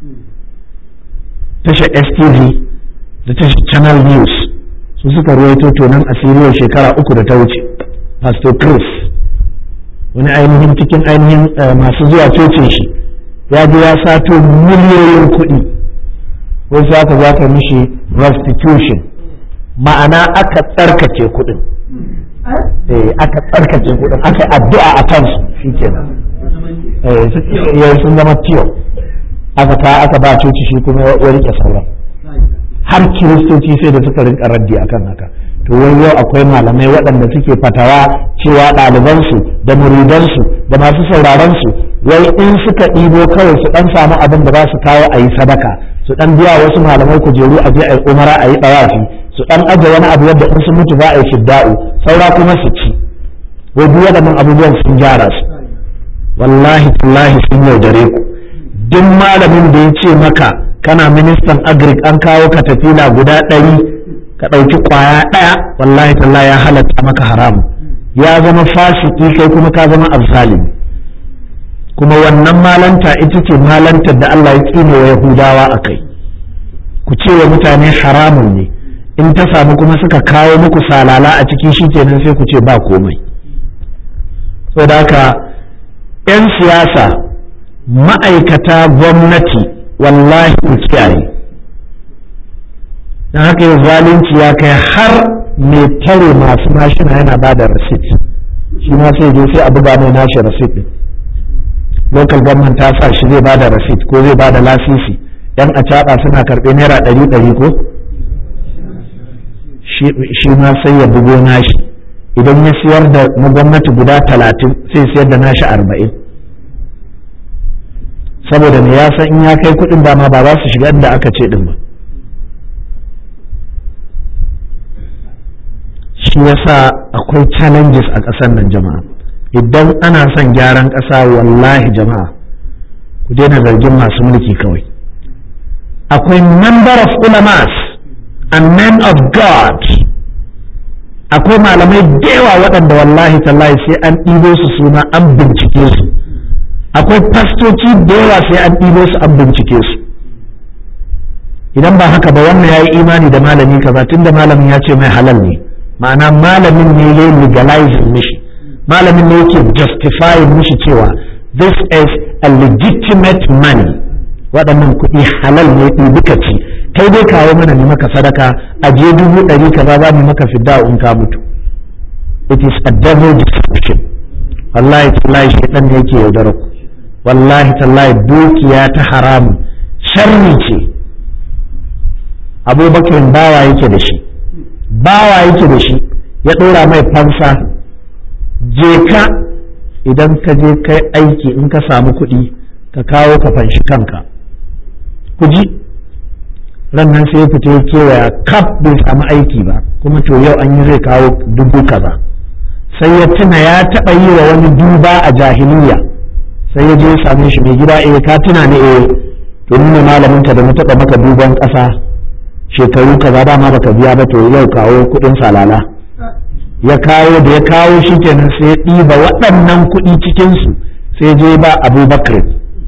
Tashar STV da tashar Channel News su suka ruwaito tonon asiriyar shekara 3 da ta wuce. Pastor Chris, wani ainihin cikin ainihin masu zuwa cocin shi, ya je ya sato miliyoyin kuɗi, wasu aka za ka mishi restitution, ma'ana aka tsarkake kuɗin, aka tsarkake kuɗin, aka addu'a a kansu, shi kenan sun zama tiyo, aka ba coci shi kuma ya rike sauran. Har kiristoci sai da suka rinka raddi akan haka. To wai yau akwai malamai waɗanda suke fatawa cewa ɗalibansu da muridansu da masu sauraronsu wai in suka ɗibo kawai su ɗan samu abin da za su kawo a yi sadaka, su ɗan biya wasu malamai kujeru a je a yi umara a yi ɗawafi, su ɗan aje wani abu yadda in sun mutu za a yi fidda'u, saura kuma su ci. Wai duk waɗannan abubuwan sun gyara su. Wallahi tallahi sun yaudare ku. Duk malamin da ya ce maka kana ministan agric an kawo katafila guda 100 ka ɗauki ƙwaya ɗaya, wallahi tallahi ya halatta maka haramu, ya zama fasiki, kai kuma ka zama azzalimi. Kuma wannan malanta ita ce malantar da Allah ya tsine wa Yahudawa a kai. Ku ce wa mutane haramun ne, in ta samu kuma suka kawo muku salala a ciki shi kenan sai ku ce ba komai. Saboda haka 'yan siyasa, ma'aikata gwamnati, wallahi ku kiyaye. don haka yau zalunci ya kai har mai tare masu mashina yana ba da rasit, shi ma sai je sai a buga mai nashi rasit din. Local government ta sa shi zai ba da rasit ko zai ba da lasisi, yan acaɓa suna karɓe naira 100 ko shi ma sai ya bugo nashi, idan ya siyar da na gwamnati guda 30 sai siyar da nashi 40, saboda me ya san in ya kai kuɗin dama ba za su shiga inda aka ce din ba. Shi yasa akwai challenges a ƙasar nan jama'a. Idan ana son gyaran ƙasa, wallahi jama'a ku daina zargin masu mulki kawai. Akwai number of ulamas and men of God, akwai malamai da yawa waɗanda wallahi tallahi sai an ɗibo su suna an bincike su, akwai fastoci da yawa sai an ɗibo su an bincike su. Idan ba haka ba wannan ya yi imani da malami kaza tunda malamin ya ce mai halal ne, ma'ana malamin ne ya legalizing mishi, malamin ne yake justifying mishi cewa this is a legitimate money, waɗannan kuɗi halal ne duka ci, kai dai kawo mana ne maka sadaka, a je 100 kaza za mu maka fidda in ka mutu. It is a devil deception. Wallahi tallahi shaitan ne yake yaudara ku, wallahi tallahi dukiya ta haramu sharri ce. Abubakar bawa yake da shi, ya ɗora mai fansa, je ka idan ka je kai aiki in ka samu kuɗi ka kawo ka fanshi kanka ku ji ran nan sai ya fita ya kewaya kaf bai samu aiki ba kuma to yau an yi zai kawo 1000 kaza sai ya tuna ya taɓa yi wa wani duba a jahiliya sai ya je ya same shi mai gida ka tuna ne to ni ne malamin ka da mu taɓa maka duban ƙasa shekaru kaza dama baka biya ba to yau kawo kuɗin salala ya kawo da ya kawo shi kenan sai ya ɗiba waɗannan kuɗi cikinsu sai je ba Abubakar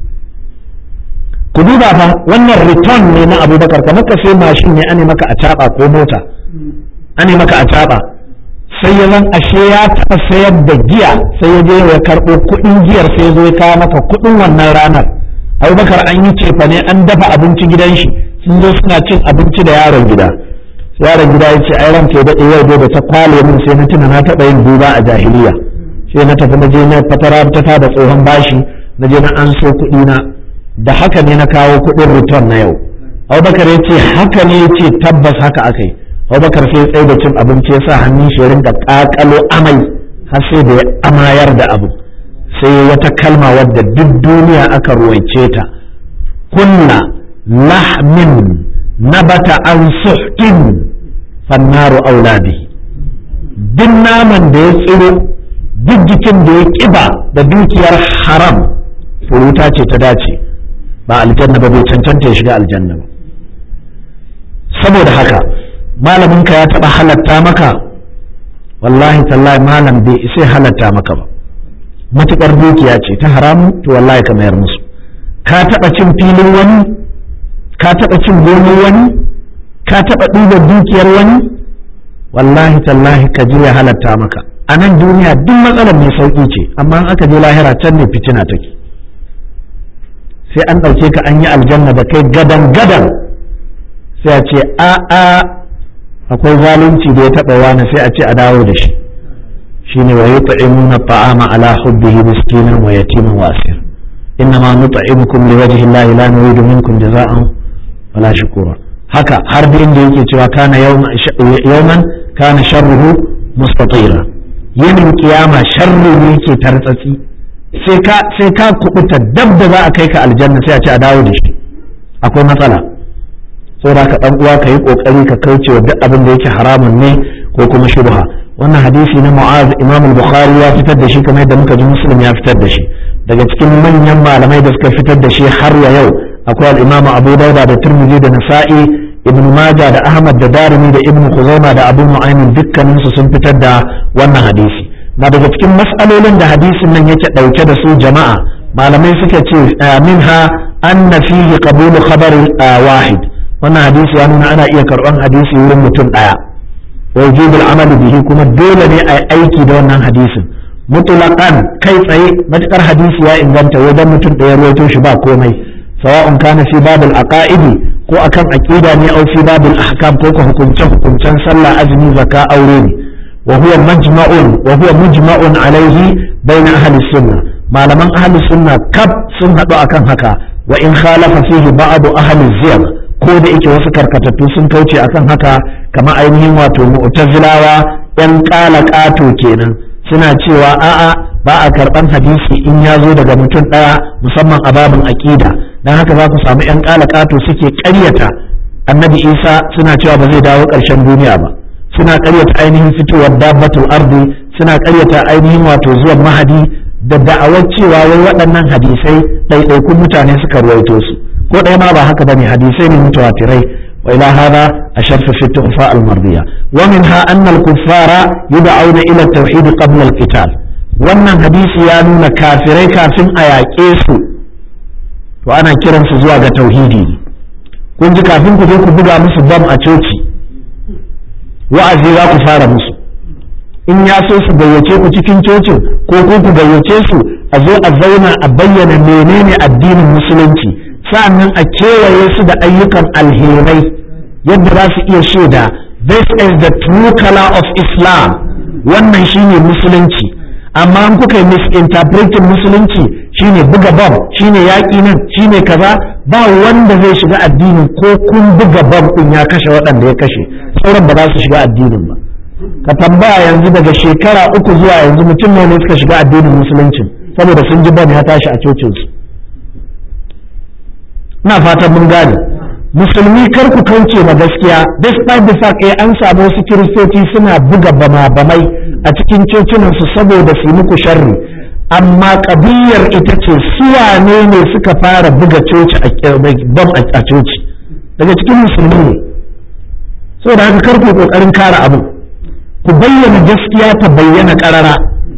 ku duba fa wannan return ne na Abubakar kamar ka sai mashin ne ane maka a caɓa ko mota ane maka a caɓa sai ya zan ashe ya taɓa sayar da giya sai ya je ya karɓo kuɗin giyar sai ya zo ya kawo maka kuɗin wannan ranar Abubakar an yi cefa ne an dafa abinci gidan shi sun zo suna cin abinci da yaron gida ya ce ai ranka ya daɗe yau da ta kwale min sai na tuna na taɓa yin duba a jahiliya sai na tafi na je na fatara ta da tsohon bashi na je na an so kuɗi na da haka ne na kawo kuɗin return na yau Abubakar ya ce haka ne ya ce tabbas haka aka yi Abubakar sai ya tsaye da cin abinci ya sa hannun shi ya rinka ƙaƙalo amai har sai da ya amayar da abu sai wata kalma wadda duk duniya aka ruwaice ta kunna lahmin nabata an suhtin fannaru auladi duk naman da ya tsiro duk jikin da ya kiba da dukiyar haram furuta ce ta dace ba aljanna ba bai cancanta ya shiga aljanna ba saboda haka malaminka ya taɓa halatta maka wallahi tallahi malam bai isa halatta maka ba matuƙar dukiya ce ta haramu to wallahi ka mayar musu ka taɓa cin filin wani ka taɓa cin gonar wani ka taɓa ɗiba dukiyar wani wallahi tallahi ka ji ya halatta maka a nan duniya duk matsalar mai sauƙi ce amma in aka je lahira can ne fitina take sai an ɗauke ka an yi aljanna da kai gadan sai a ce akwai zalunci da ya taɓa wani sai a ce a dawo da shi shine wa yut'imuna ta'ama ala hubbihi miskinan wa yatiman wa asir innama nut'imukum liwajhi llahi la nuridu minkum jazaa'an wala shukura haka har da inda yake cewa kana yawman kana sharruhu mustatira yanin kiyama sharri ne yake tartsatsi sai ka kubuta dab da za a kai ka aljanna sai a ce a dawo da shi akwai matsala saboda ka dan uwa ka yi kokari ka kauce wa duk abin da yake haramun ne ko kuma shubha wannan hadisi na Mu'az Imam al-Bukhari ya fitar da shi kamar yadda muka ji Muslim ya fitar da shi daga cikin manyan malamai da suka fitar da shi har wa yau akwai al-Imam Abu Dawud da Tirmidhi da Nasa'i Ibn Majah da Ahmad da Darimi da Ibn Khuzaimah da Abu Nu'aym dukkanin su sun fitar da wannan hadisi na daga cikin mas'alolin da hadisin nan yake dauke da su jama'a malamai suka ce minha anna fihi qabul khabar wahid wannan hadisi ya nuna ana iya karban hadisi wurin mutum daya ووجوب العمل به كما دولة أي أيكي دون حديث مطلقا كي تأي متكر حديث يا إن كنت ودم تنتهي شبا كومي سواء كان في باب العقائد كو أكم أكيدا أو في باب الأحكام كو حكم صلى أزمي زكاة أو ريني وهو مجمع عليه بين أهل السنة ما لمن أهل السنة كب سنة أكم هكا وإن خالف فيه بعض أهل الزيغ ko da yake wasu karkatattu sun kauce akan haka kamar ainihin wato mu'tazilawa yan ƙato kenan suna cewa a'a ba a karban hadisi in ya zo daga mutum ɗaya musamman a babin aƙida dan haka za ku samu yan ƙato suke ƙaryata annabi isa suna cewa ba zai dawo ƙarshen duniya ba suna ƙaryata ainihin fitowar dabbatul ardi suna ƙaryata ainihin wato zuwan mahadi da da'awar cewa wai waɗannan hadisai ɗaiɗaikun mutane suka ruwaito su ko ɗaya ma ba haka bane hadisai ne mutawatirai wa ila hada asharfa fi tuhfa al-mardiya wa minha anna al-kuffara yud'auna ila at-tauhid qabla al-qital wannan hadisi ya nuna kafirai kafin a yaƙe su to ana kiran su zuwa ga tauhidi kun ji kafin ku je ku buga musu bam a coci wa'azi za ku fara musu in ya so su gayyace ku cikin cocin ko ku gayyace su a zo a zauna a bayyana menene addinin musulunci sa'annan a kewaye su da ayyukan alherai yadda za su iya shaida this is the true color of Islam wannan shine musulunci amma an kuka yi misinterpreting musulunci shine buga bom shine yaƙi nan shine kaza ba wanda zai shiga addinin ko kun buga bom din ya kashe waɗanda ya kashe sauran ba za su shiga addinin ba ka tambaya yanzu daga shekara 3 zuwa yanzu mutum ne suka shiga addinin musulunci saboda sun ji bom ya tashi a cocinsu ina fatan mun gane. Musulmi kar ku kauce ma gaskiya, despite the fact an samu wasu kiristoci suna buga bama-bamai a cikin cocinansu saboda su muku sharri, amma ƙabiyar ita ce suwane ne suka fara buga coci bam a coci daga cikin musulmi ne. Saboda haka kar ku ƙoƙarin kare abu, ku bayyana gaskiya ta bayyana ƙarara.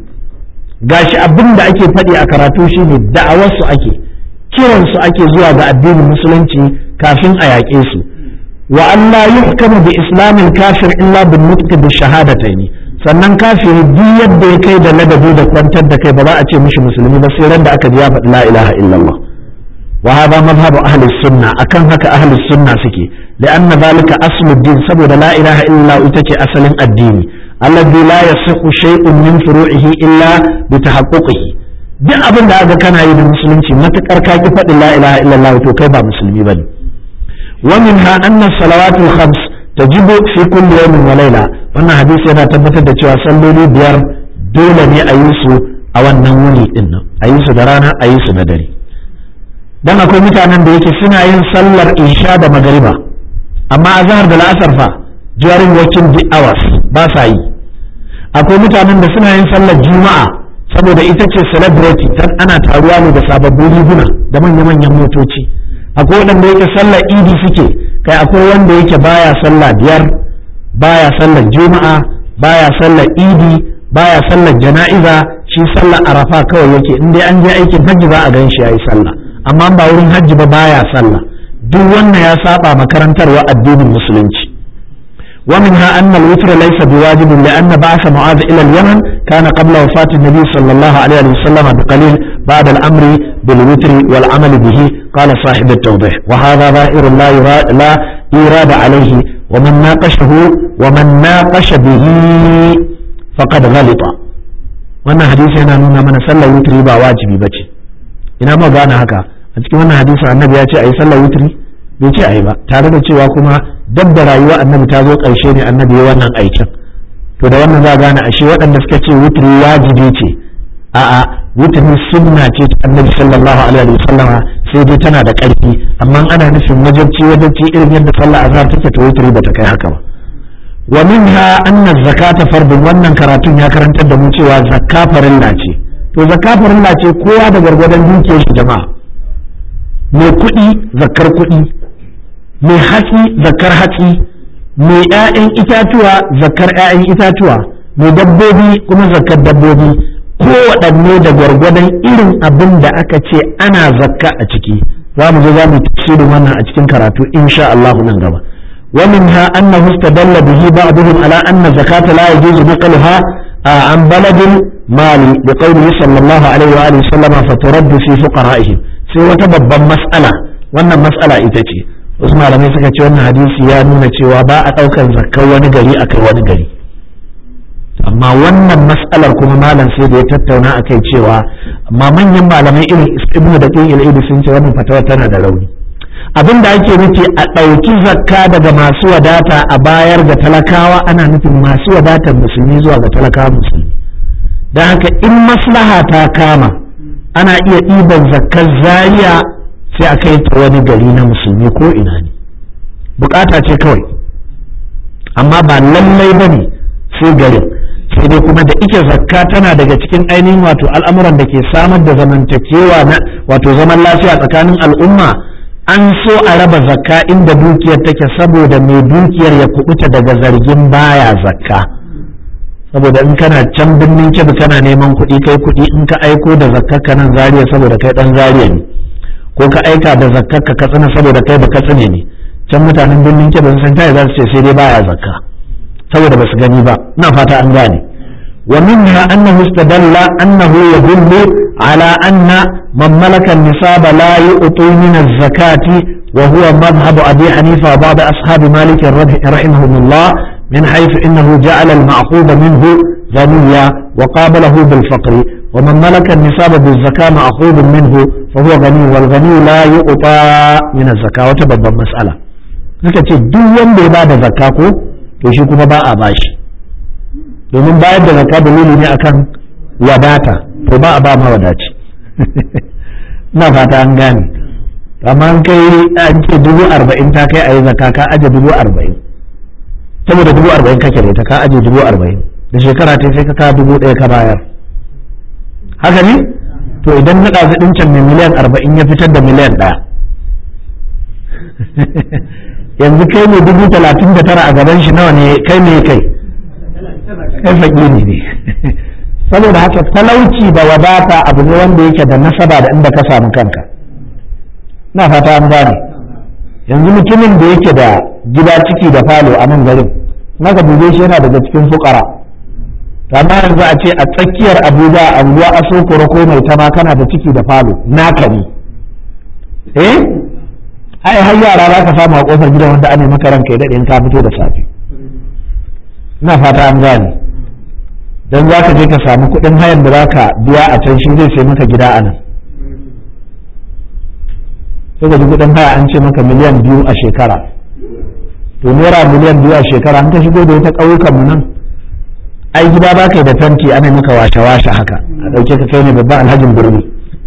Gashi abin da ake faɗi a karatu shine da'awarsu ake, kiransu ake zuwa ga addinin musulunci kafin a yaƙe su. Wa Allah yuhkamu bi islamil kafir illa bin nutqi bi shahadataini. Sannan kafiri duk yadda ya kai da ladabi da kwantar da kai ba za a ce mishi musulmi ba sai ran da aka ji ya faɗi la ilaha illallah. Wa hada madhhabu ahli sunna, akan haka ahli sunna suke, li'anna zalika asluddin, saboda la ilaha illallah ita ce asalin addini. Alladhi la yasihu shay'un min furu'ihi illa bi tahaqquqihi. Duk abin da aka kana yi da musulunci matakar ka ki faɗin la ilaha illallah to kai ba musulmi bane. Wa minha anna salawatul khams tajibu fi kulli yawmin wa layla. Wannan hadisi yana tabbatar da cewa salloli biyar dole ne a yi su a wannan wuni din nan, a yi su da rana, a yi su da dare. Dan akwai mutanen da yake suna yin sallar isha da magariba, amma azhar da la'asar fa during working hours ba sa yi. Akwai mutanen da suna yin sallar juma'a saboda ita ce celebrity, ana taruwa ne da sababbin riguna da manya-manyan motoci. Akwai wanda yake sallar idi suke, kai akwai wanda yake baya sallah biyar, baya sallar juma'a, baya sallar idi, baya sallar jana'iza, shi sallar arafa kawai yake. In dai an je aikin hajji ba a gan shi yayi sallah, amma ba wurin hajji ba baya sallah. Duk wannan ya saba makarantarwa addinin musulunci. ومنها أن الوتر ليس بواجب لأن بعث معاذ إلى اليمن كان قبل وفاة النبي صلى الله عليه وسلم بقليل بعد الأمر بالوتر والعمل به. قال صاحب التوضيح وهذا ظاهر لا إيراد عليه ومن ناقش به فقد غلط. wannan hadisi yana nuna mana sallar wutri ba wajibi bace. Ina ma gane haka a cikin wannan hadisi annabi ya ce ayi sallar wutri, bai ce ayi ba, tare da cewa kuma dab da rayuwa annabi ta zo ƙarshe ne annabi ya wannan aikin. To da wannan za gane ashe waɗanda suka ce wutri wajibi ce, a'a wutri sunna ce ta annabi sallallahu alaihi wasallama, sai dai tana da ƙarfi, amma ana nufin wajibci irin yadda sallah azhar take to wutri bata kai haka ba. Wa minha anna zakata fardun, wannan karatun ya karantar da mu cewa zakka farilla ce. To zakka farilla ce kowa da gargwadon dukiyar shi jama'a. Mai kuɗi zakkar kuɗi, mai hatsi zakkar hatsi, mai 'ya'yan itatuwa zakkar 'ya'yan itatuwa, mai dabbobi kuma zakkar dabbobi, kowaɗanne da gwargwadon irin abin da aka ce ana zakka a ciki. Za mu je za mu tafsirin wannan a cikin karatu insha Allah nan gaba. wa minha annahu istadalla bihi ba'dhum ala anna zakata la yajuzu naqluha an baladin mali bi qawlihi sallallahu alaihi wa alihi sallama faturaddu fi fuqara'ihim. Sai wata babban mas'ala, wannan mas'ala ita ce wasu malamai suka ce wannan hadisi ya nuna cewa ba a ɗaukar zakkar wani gari akai wani gari, amma wannan mas'alar kuma malam sai da ya tattauna akai cewa amma manyan malamai irin ibnu da al-idi sun ce wannan fatawa tana da rauni. Abin da ake nufi a ɗauki zakka daga masu wadata a bayar ga talakawa, ana nufin masu wadatar musulmi zuwa ga talakawa musulmi. Don haka in maslaha ta kama ana iya ɗiban zakkar Zaria sai a kai ta wani gari na musulmi ko ina ne, bukata ce kawai, amma ba lallai ba ne sai garin. Sai dai kuma da ike zakka tana daga cikin ainihin wato al'amuran da ke samar da zamantakewa na wato zaman lafiya tsakanin al'umma, an so a raba zakka inda dukiyar take saboda mai dukiyar ya kubuta daga zargin baya zakka. Saboda in kana can birnin Kebbi kana neman kuɗi kai kuɗi, in ka aiko da zakkar ka nan Zaria saboda kai dan Zaria ne, ko ka aika da zakkar ka Katsina saboda kai ba Katsina ne, can mutanen birnin Kebbi sun tayi za su ce sai dai baya zakka saboda ba su gani ba. Ina fata an gane. ومنها أنه استدل أنه يدل على أن من ملك النصاب لا يؤطي من الزكاة، وهو مذهب أبي حنيفة وبعض أصحاب مالك رحمهم الله، من حيث إنه جعل المعقوب منه غنيا وقابله بالفقر، ومن ملك النصاب بالزكاة معقوب منه فهو غني، والغني لا يؤطى من الزكاة. وتبقى المسألة naka ce duk wanda ya bada zakka ko to shi kuma ba a bashi, domin bayar da zakka dalili ne akan wadata, to ba a ba ma wadaci. Na fata an gane. amma an kai an ce 40,000 ta kai a yi zakka ka aje 40,000 saboda 40,000 kake da ita ka aje 40,000 da shekara ta sai ka kawo 1,000 ka bayar haka ne to idan na ɗazu ɗin can mai miliyan 40 ya fitar da miliyan 1 yanzu kai ne 39,000 a gaban shi nawa ne kai ne kai fakiri ne saboda haka talauci da wadata abu ne wanda yake da nasaba da inda ka samu kanka na fata an gane yanzu mutumin da yake da gida ciki da falo a nan garin naka dube shi yana daga cikin fukara amma yanzu a ce a tsakiyar abuja a anguwa asokoro ko mai tama kana da ciki da falo naka ne ai har yara za ka samu a kofar gidan wanda ana maka ranka ya daɗe in ka fito da safe ina fata an gane dan za ka je ka samu kuɗin hayan da za ka biya a can shi zai sai maka gida a nan sai ka ji kuɗin haya an ce maka miliyan 2 a shekara to naira miliyan 2 a shekara an ka shigo da wata ƙauyukan mu nan ai gida ba kai da tanti ana maka washe-washe haka a ɗauke ka kai ne babban alhajin birni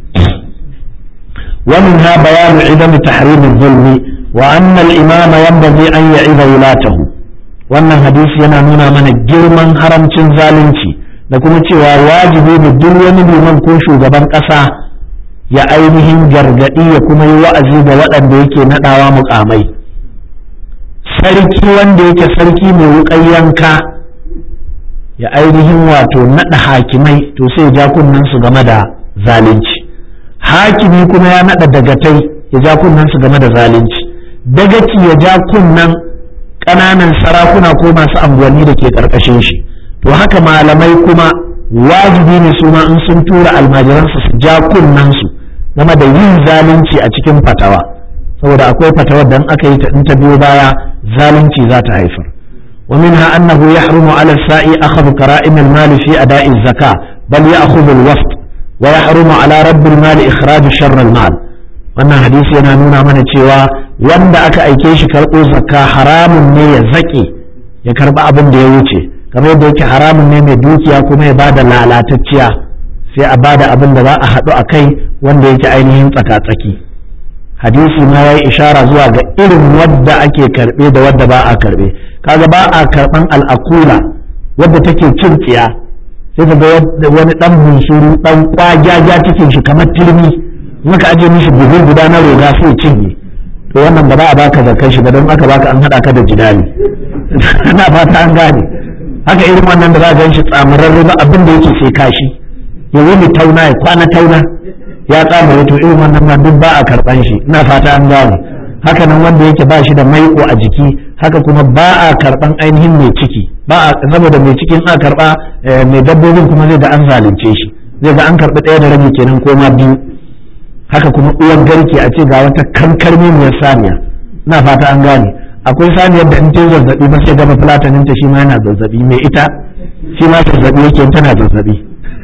ومنها بيان عدم تحريم الظلم وأن الإمام ينبغي أن يعظ ولاته wannan hadisi yana nuna mana girman haramcin zalunci da kuma cewa wajibi ne duk wani liman ko shugaban ƙasa ya ainihin gargaɗi ya kuma yi wa'azi ga waɗanda yake naɗawa muƙamai sarki wanda yake sarki mai wuƙar yanka ya ainihin wato naɗa hakimai to sai ja kunnen su game da zalunci hakimi kuma ya naɗa dagatai ya ja kunnen su game da zalunci dagaci ya ja kunnen ƙananan sarakuna ko masu anguwanni da ke ƙarƙashin shi to haka malamai kuma wajibi ne su ma in sun tura almajiransu su ja kunnen su game da yin zalunci a cikin fatawa saboda akwai fatawar da aka yi ta in ta biyo baya zalunci za ta haifar wa minha annahu yahrumu ala sa'i akhadhu kara'im al-mal fi ada'i az-zakah bal ya'khudhu al-wasf wa yahrumu ala rabb al-mal ikhraj sharr al-mal wannan hadisi yana nuna mana cewa wanda aka aike shi karɓo zakka haramun ne ya zaƙe ya karɓi abin da ya wuce kamar yadda yake haramun ne mai dukiya kuma ya bada lalatacciya sai a bada abin da za a haɗu a kai wanda yake ainihin tsaka-tsaki hadisi ma ya yi ishara zuwa ga irin wadda ake karɓe da wadda ba a karɓe kaga ba a karɓan al'akula wadda take cin tsiya sai ka ga wani ɗan bunsuru ɗan ƙwagyaja cikin shi kamar turmi maka aje mishi buhu guda na roga sai cinye to wannan ba za a baka zakar shi ba don aka baka an haɗa ka da jidali ana fata an gane haka irin wannan da za a gan shi tsamurarre ba abin da yake sai kashi ya wuni tauna ya kwana tauna ya tsamure to irin wannan ma duk ba a karɓan shi ina fata an gane haka nan wanda yake ba shi da maiƙo a jiki haka kuma ba a karɓan ainihin mai ciki ba a saboda mai cikin a karɓa mai dabbobin kuma zai ga an zalunce shi zai ga an karɓi ɗaya da rabi kenan ko ma biyu haka kuma uwar garke a ce ga wata kankarmi mai saniya na fata an gane akwai saniyar da in ta zazzabi ba sai gaba fulatanin ta shi ma yana zazzabi mai ita shi ma zazzabi yake tana zazzabi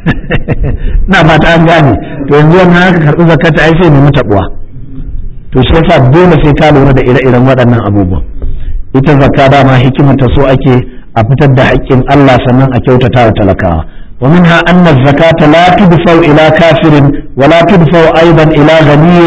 na fata an gane to yanzu wannan haka karɓi zakata ai sai nemi taɓuwa to shi yasa dole sai ka lura da ire-iren waɗannan abubuwan ita zakka dama hikimar ta so ake a fitar da haƙƙin Allah sannan a kyautata wa talakawa ومنها أن الزكاة لا تدفع إلى كافر ولا تدفع أيضا إلى غني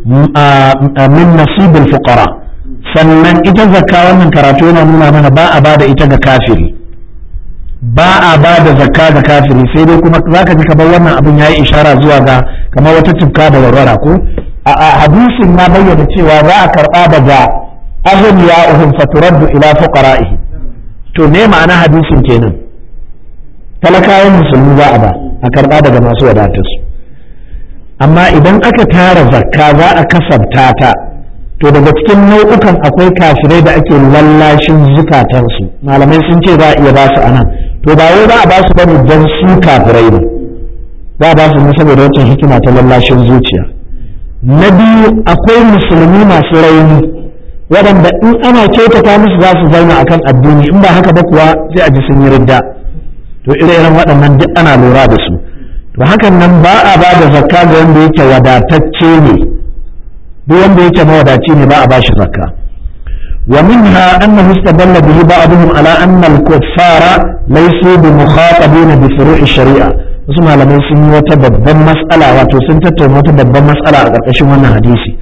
من نصيب الفقراء sannan ita zakka wannan karatu yana nuna mana ba a bada ita ga kafiri ba a bada zakka ga kafiri sai dai kuma zaka ji kamar wannan abin yayi ishara zuwa ga kamar wata tufka da warwara ko a hadisin na bayyana cewa za a karba daga aghniyaihim faturaddu ila fuqara'ihi to ne ma'ana hadisin kenan talakawan musulmi za a ba a karɓa daga masu wadatarsu amma idan aka tara zakka za a kasabta ta to daga cikin nau'ukan akwai kafirai da ake lallashin zukatansu malamai sun ce za a iya ba su a nan to ba wai za a ba su bane don su kafirai ne za a ba su ne saboda wancan hikima ta lallashin zuciya na biyu akwai musulmi masu rauni waɗanda in ana kyautata musu za su zauna akan addini in ba haka ba kuwa sai a ji sun yi ridda to ire-iren waɗannan duk ana lura da su to hakan nan ba a ba da zakka ga wanda yake wadatacce ne duk wanda yake mawadaci ne ba a ba shi zakka wa minha annahu istadalla bihi ba'dhum ala anna al-kuffara laysu bi mukhatabin bi furu'i shari'a wasu malamai sun yi wata babban mas'ala wato sun tattauna wata babban mas'ala a ƙarƙashin wannan hadisi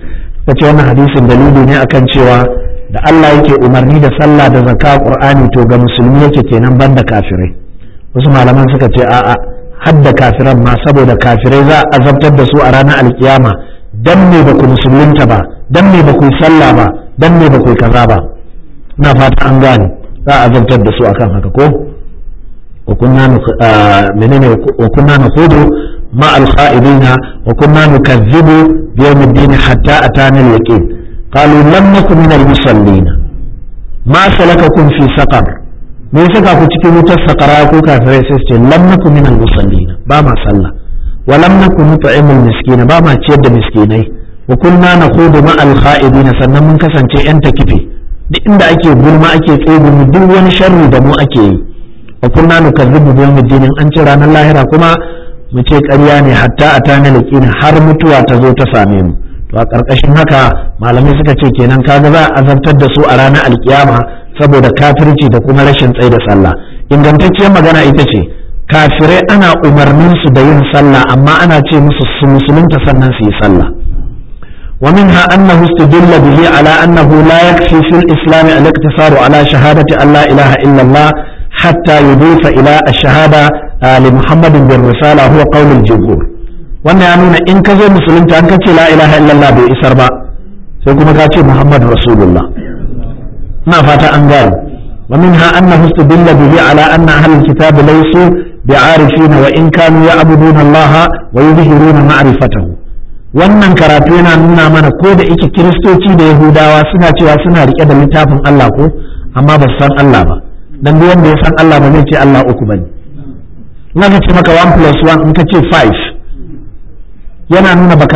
suka ce wannan hadisin dalili ne akan cewa da Allah yake umarni da sallah da zakka Qur'ani to ga musulmi yake kenan banda kafirai. Wasu malaman suka ce a'a hadda kafiran ma saboda kafirai za a azabtar da su a ranar alkiyama dan me ba ku musulunta ba, dan me ba ku yi sallah ba, dan me ba ku yi kaza ba. Ina fata an gane za a azabtar da su akan haka ko wa kunna nakhudu ma al-kha'idina wa kunna nukazzibu bi yawm ad-din hatta atana al-yaqin qalu lam nakun min al-musallin ma salakakum fi saqar me saka ku cikin wutar saqara ko kafirai sai ce lam nakun min al-musallin ba ma sallah wa lam nakun nut'imul miskina ba ma ciyar da miskinai wa kunna nakhudu ma al-kha'idina sannan mun kasance yan takife duk inda ake gulma ake tsegumi duk wani sharri da mu ake yi wa kunna nukazzibu bi yawmid din an ci ranar lahira kuma mu ce ƙarya ne hatta atana laqina har mutuwa ta zo ta same mu to a ƙarƙashin haka malamai suka ce kenan kaga za a azabtar da su a ranar alkiyama saboda kafirci da kuma rashin tsaida sallah. Ingantacciyar magana ita ce kafirai ana umarnin su da yin sallah amma ana ce musu su musulunta sannan su yi sallah. ومنها أنه استدل به على أنه لا يكفي في الإسلام الاقتصار على شهادة أن لا إله إلا الله حتى يضيف إلى الشهادة لمحمد بالرسالة هو قول الجمهور. wannan ya nuna in ka zo musulunta an kace la ilaha illallah bai isar ba sai kuma ka ce muhammad rasulullah. ina fata an gane. wa minha annahu istadalla bihi ala anna ahlul kitab laysu bi'arifina wa in kanu ya'buduna allaha wa yuzhiruna ma'rifatahu. wannan karatu yana nuna mana ko da yake kiristoci da yahudawa suna cewa suna rike da littafin Allah ko amma ba su san Allah ba dan duk wanda ya san Allah ba zai ce Allah uku bane. in ka ce maka 1+1 in ka ce 5 yana nuna baka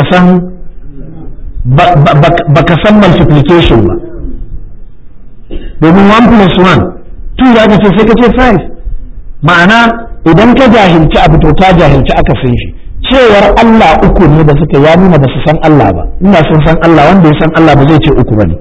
san multiplication ba domin 1+1 2 za ka ce sai ka ce 5 ma'ana idan ka jahilci abu to ta jahilci aka san shi. cewar Allah uku ne da suka ya nuna ba su san Allah ba. ina sun san Allah wanda ya san Allah ba zai ce uku bane.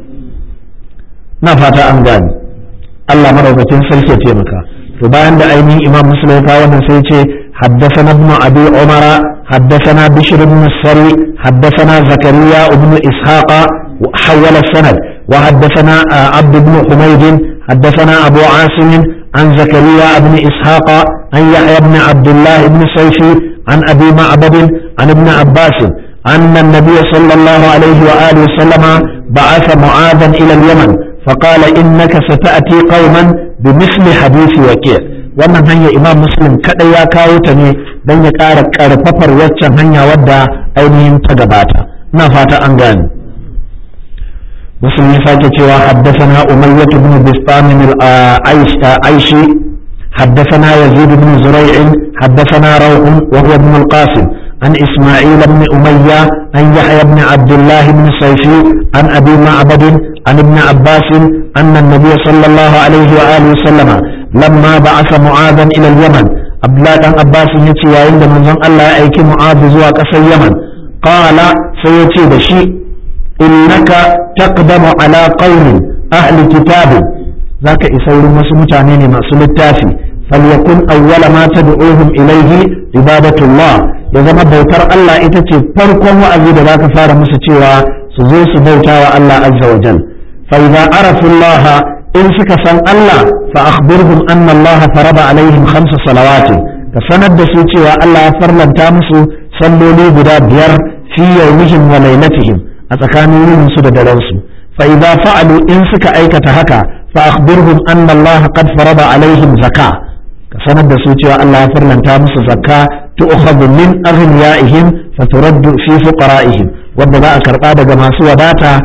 na fata an gane Allah maraukakin sarki ya taimaka. to bayan da ainihin Imam Muslim ya wannan sai ce حدثنا ابن أبي عمر حدثنا بشر بن السري حدثنا زكريا بن إسحاق حول السند وحدثنا عبد بن حميد حدثنا أبو عاصم عن زكريا بن إسحاق عن يحيى بن عبد الله بن سيفي عن أبي معبد عن ابن عباس أن النبي صلى الله عليه وآله وسلم بعث معاذا إلى اليمن فقال إنك ستأتي قوما بمثل حديث وكيع. wannan hanya Imam Muslim kadai ya kawo ta ne don ya ƙara ƙarfafar waccan hanya wadda ainihin ta gabata. ina fata an gane. Muslim ya sake cewa haddathana Umayyah ibn Bistam al-Aishi haddathana Yazid ibn Zuray'in haddathana Rawh wa huwa ibn al-Qasim an Isma'il ibn Umayyah an Yahya ibn Abdullah ibn Sayfi an Abi Ma'bad an ibn Abbas anna an-nabiy sallallahu alayhi wa alihi wa sallam لما بعث معاذا إلى اليمن عبد الله بن عباس يتي وعند من الله يأيك معاذ زوا قصر اليمن قال سيتي بشي إنك تقدم على قوم أهل كتاب ذاك إسول مسمتانين مأسول التافي فليكن أول ما تدعوهم إليه عبادة الله إذا ما بوتر الله إتتي فرقم وأزيد ذاك فار مسجوا سزوس بوتا الله عز وجل فإذا عرفوا الله in suka san Allah fa akhbirhum anna Allah farada alaihim 5 salawatin ka sanar da su cewa Allah ya farlanta musu salloli guda 5 fi yawmihim wa laylatihim a tsakanin yinin su da daren su fa idza fa'alu in suka aikata haka fa akhbirhum anna Allah qad farada alaihim zakka ka sanar da su cewa Allah ya farlanta musu zakka tu'khadhu min aghniyaihim fa turaddu fi fuqara'ihim wanda za a karba daga masu wadata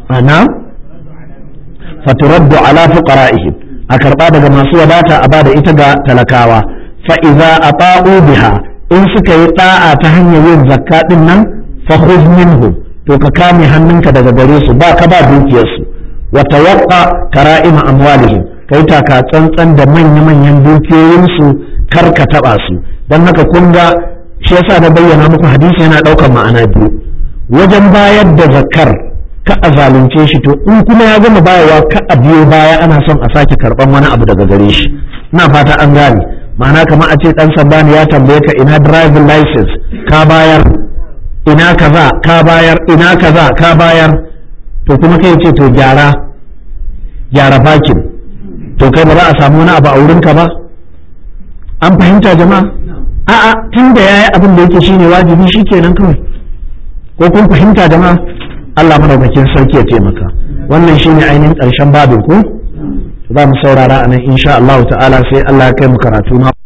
faturaddu ala fuqara'ihim a karba daga masu wadata a bada ita ga talakawa fa idza ata'u biha in suka yi da'a ta hanyar yin zakka din nan fa khudh minhu to ka kame hannunka daga gare su ba ka ba dukiyar su wa tawaqqa kara'ima amwalihim kai taka tsantsan da manyan dukiyoyin su kar ka taba su dan haka kun ga shi yasa na bayyana muku hadisi yana daukar ma'ana biyu wajen bayar da zakkar ka a zalunce shi to in kuma ya gama bayarwa ka a biyo baya ana son a sake karban wani abu daga gare shi. ina fata an gane ma'ana kamar a ce dan sanda ne ya tambaye ka ina driving license ka bayar ina kaza ka bayar ina kaza ka bayar to kuma kai ce to gyara bakin, to kai ba za a samu wani abu a wurinka ba? An fahimta jama'a? A'a, tun da yayi abin da yake shine wajibi shikenan kawai. Ko kun fahimta jama'a? Allah madaukakin sarki ya taimaka. Wannan shine ainihin ƙarshen babin ko? Za mu saurara a nan insha Allah ta'ala sai Allah ya kai mu karatu na